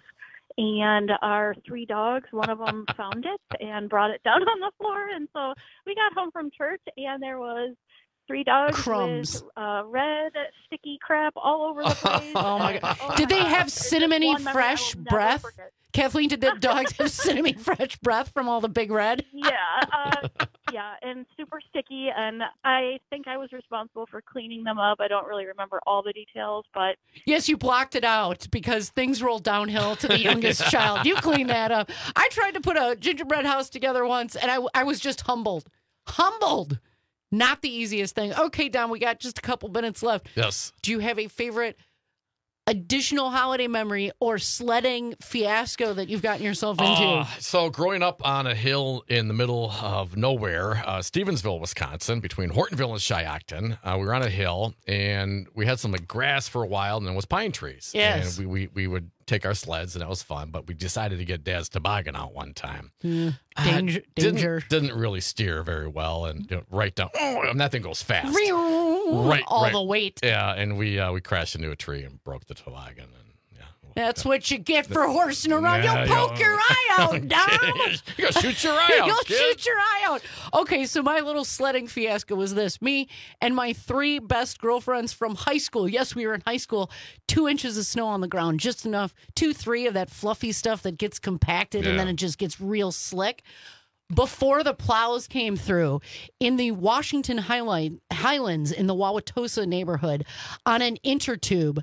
Speaker 4: And our three dogs, one of them found it and brought it down on the floor. And so we got home from church, and there was three dogs
Speaker 15: Crumbs.
Speaker 4: with uh, red sticky crap all over the place.
Speaker 15: Oh, my God.
Speaker 4: Oh,
Speaker 15: Did they
Speaker 4: God.
Speaker 15: have
Speaker 4: It's
Speaker 15: cinnamony
Speaker 4: one memory I will
Speaker 15: fresh
Speaker 4: never
Speaker 15: breath?
Speaker 4: forget.
Speaker 15: Kathleen, did the dogs have cinnamon fresh breath from all the big red?
Speaker 4: Yeah, uh, yeah, and super sticky. And I think I was responsible for cleaning them up. I don't really remember all the details, but
Speaker 15: Yes, you blocked it out because things rolled downhill to the youngest child. You cleaned that up. I tried to put a gingerbread house together once, and I, I was just humbled. Humbled. Not the easiest thing. Okay, Don, we got just a couple minutes left.
Speaker 17: Yes.
Speaker 15: Do you have a favorite additional holiday memory or sledding fiasco that you've gotten yourself into?
Speaker 17: Uh, so growing up on a hill in the middle of nowhere, uh, Stevensville, Wisconsin, between Hortonville and Shiocton, uh, we were on a hill, and we had some like grass for a while, and then was pine trees.
Speaker 15: Yes.
Speaker 17: And we, we, we would take our sleds, and that was fun, but we decided to get Dad's toboggan out one time.
Speaker 15: Mm,
Speaker 17: Uh,
Speaker 15: danger.
Speaker 17: didn't,
Speaker 15: danger.
Speaker 17: Didn't really steer very well, and you know, right down, oh, and that thing goes fast.
Speaker 15: Right, all
Speaker 17: right.
Speaker 15: the weight.
Speaker 17: Yeah, and we uh, we crashed into a tree and broke the toboggan. And
Speaker 15: That's what you get for horsing around.
Speaker 17: Yeah,
Speaker 15: You'll poke
Speaker 17: yeah.
Speaker 15: your eye out, Dom.
Speaker 17: You'll shoot your eye out,
Speaker 15: You'll
Speaker 17: kid.
Speaker 15: shoot your eye out. Okay, so my little sledding fiasco was this. Me and my three best girlfriends from high school. Yes, we were in high school. Two inches of snow on the ground, just enough. Two, three of that fluffy stuff that gets compacted and
Speaker 5: Yeah.
Speaker 15: then it just gets real slick. Before the plows came through, in the Washington Highline, Highlands in the Wauwatosa neighborhood, on an intertube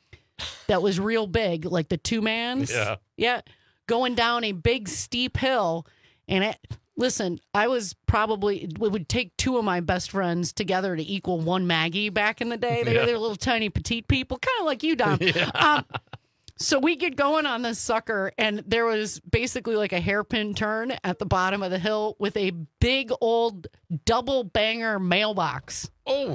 Speaker 15: that was real big, like the two mans.
Speaker 17: Yeah.
Speaker 15: Yeah. Going down a big steep hill. And it, listen, I was probably, it would take two of my best friends together to equal one Maggie back in the day. They,
Speaker 5: Yeah.
Speaker 15: they were little tiny petite people, kind of like you, Dom.
Speaker 5: Yeah.
Speaker 15: Um, so we get going on this sucker, and there was basically like a hairpin turn at the bottom of the hill with a big old double banger mailbox.
Speaker 17: Oh.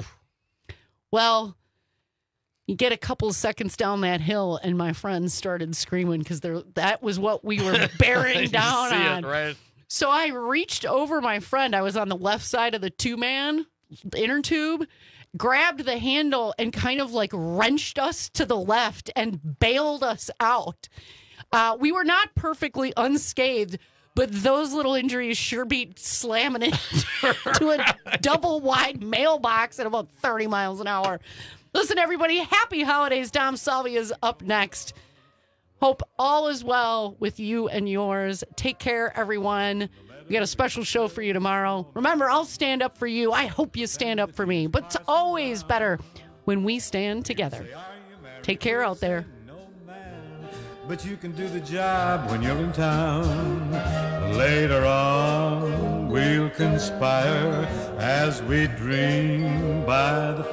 Speaker 15: Well, you get a couple of seconds down that hill, and my friends started screaming because that was what we were bearing
Speaker 17: You
Speaker 15: down
Speaker 17: see it,
Speaker 15: on.
Speaker 17: right?
Speaker 15: So I reached over my friend. I was on the left side of the two-man inner tube, grabbed the handle and kind of like wrenched us to the left and bailed us out. Uh, we were not perfectly unscathed, but those little injuries sure beat slamming into a double wide mailbox at about thirty miles an hour. Listen, everybody, happy holidays. Dom Salvia is up next. Hope all is well with you and yours. Take care, everyone. We got a special show for you tomorrow. Remember, I'll stand up for you. I hope you stand up for me. But it's always better when we stand together. Take care out there.
Speaker 8: But you can do the job when you're in town. Later on, we'll conspire as we dream by the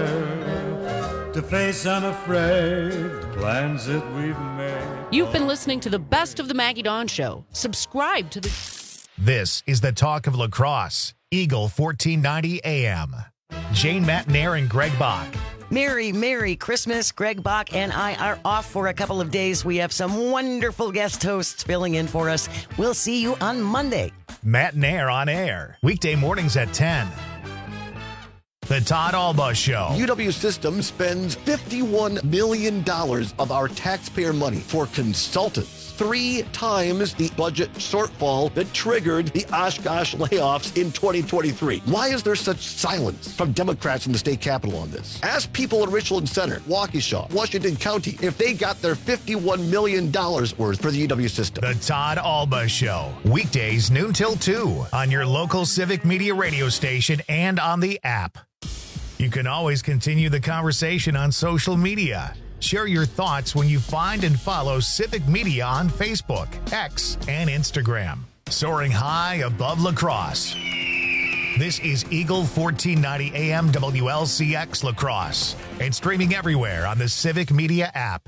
Speaker 8: fire to face unafraid the plans that we've made.
Speaker 15: You've been listening to the best of the Maggie Dawn Show. Subscribe to the...
Speaker 1: This is the Talk of Lacrosse, Eagle fourteen ninety A M. Jane Matnair and Greg Bach.
Speaker 21: Merry, Merry Christmas. Greg Bach and I are off for a couple of days. We have some wonderful guest hosts filling in for us. We'll see you on Monday.
Speaker 1: Matt Nair on air, weekday mornings at ten. The Todd Alba Show.
Speaker 12: U W Systems spends fifty-one million dollars of our taxpayer money for consultants. Three times the budget shortfall that triggered the Oshkosh layoffs in twenty twenty-three. Why is there such silence from Democrats in the state capitol on this? Ask people in Richland Center, Waukesha, Washington County if they got their fifty-one million dollars worth for the U W system.
Speaker 1: The Todd Alba Show. Weekdays noon till two on your local Civic Media radio station and on the app. You can always continue the conversation on social media. Share your thoughts when you find and follow Civic Media on Facebook, X, and Instagram. Soaring high above La Crosse. This is Eagle fourteen ninety A M W L C X La Crosse and streaming everywhere on the Civic Media app.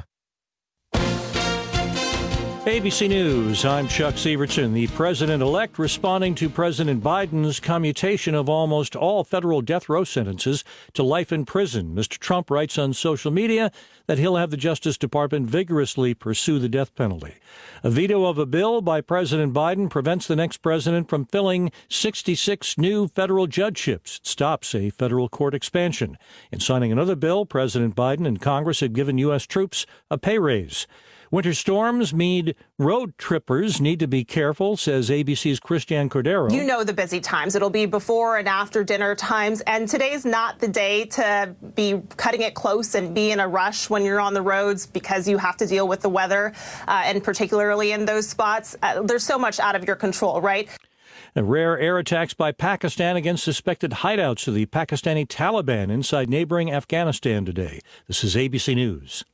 Speaker 5: A B C News, I'm Chuck Severson. The president-elect responding to President Biden's commutation of almost all federal death row sentences to life in prison. Mister Trump writes on social media that he'll have the Justice Department vigorously pursue the death penalty. A veto of a bill by President Biden prevents the next president from filling sixty-six new federal judgeships. It stops a federal court expansion. In signing another bill, President Biden and Congress have given U S troops a pay raise. Winter storms mean road trippers need to be careful, says A B C's Christiane Cordero.
Speaker 6: You know the busy times. It'll be before and after dinner times, and today's not the day to be cutting it close and be in a rush when you're on the roads because you have to deal with the weather, uh, and particularly in those spots. Uh, there's so much out of your control, right?
Speaker 5: A rare air attacks by Pakistan against suspected hideouts of the Pakistani Taliban inside neighboring Afghanistan today. This is A B C News.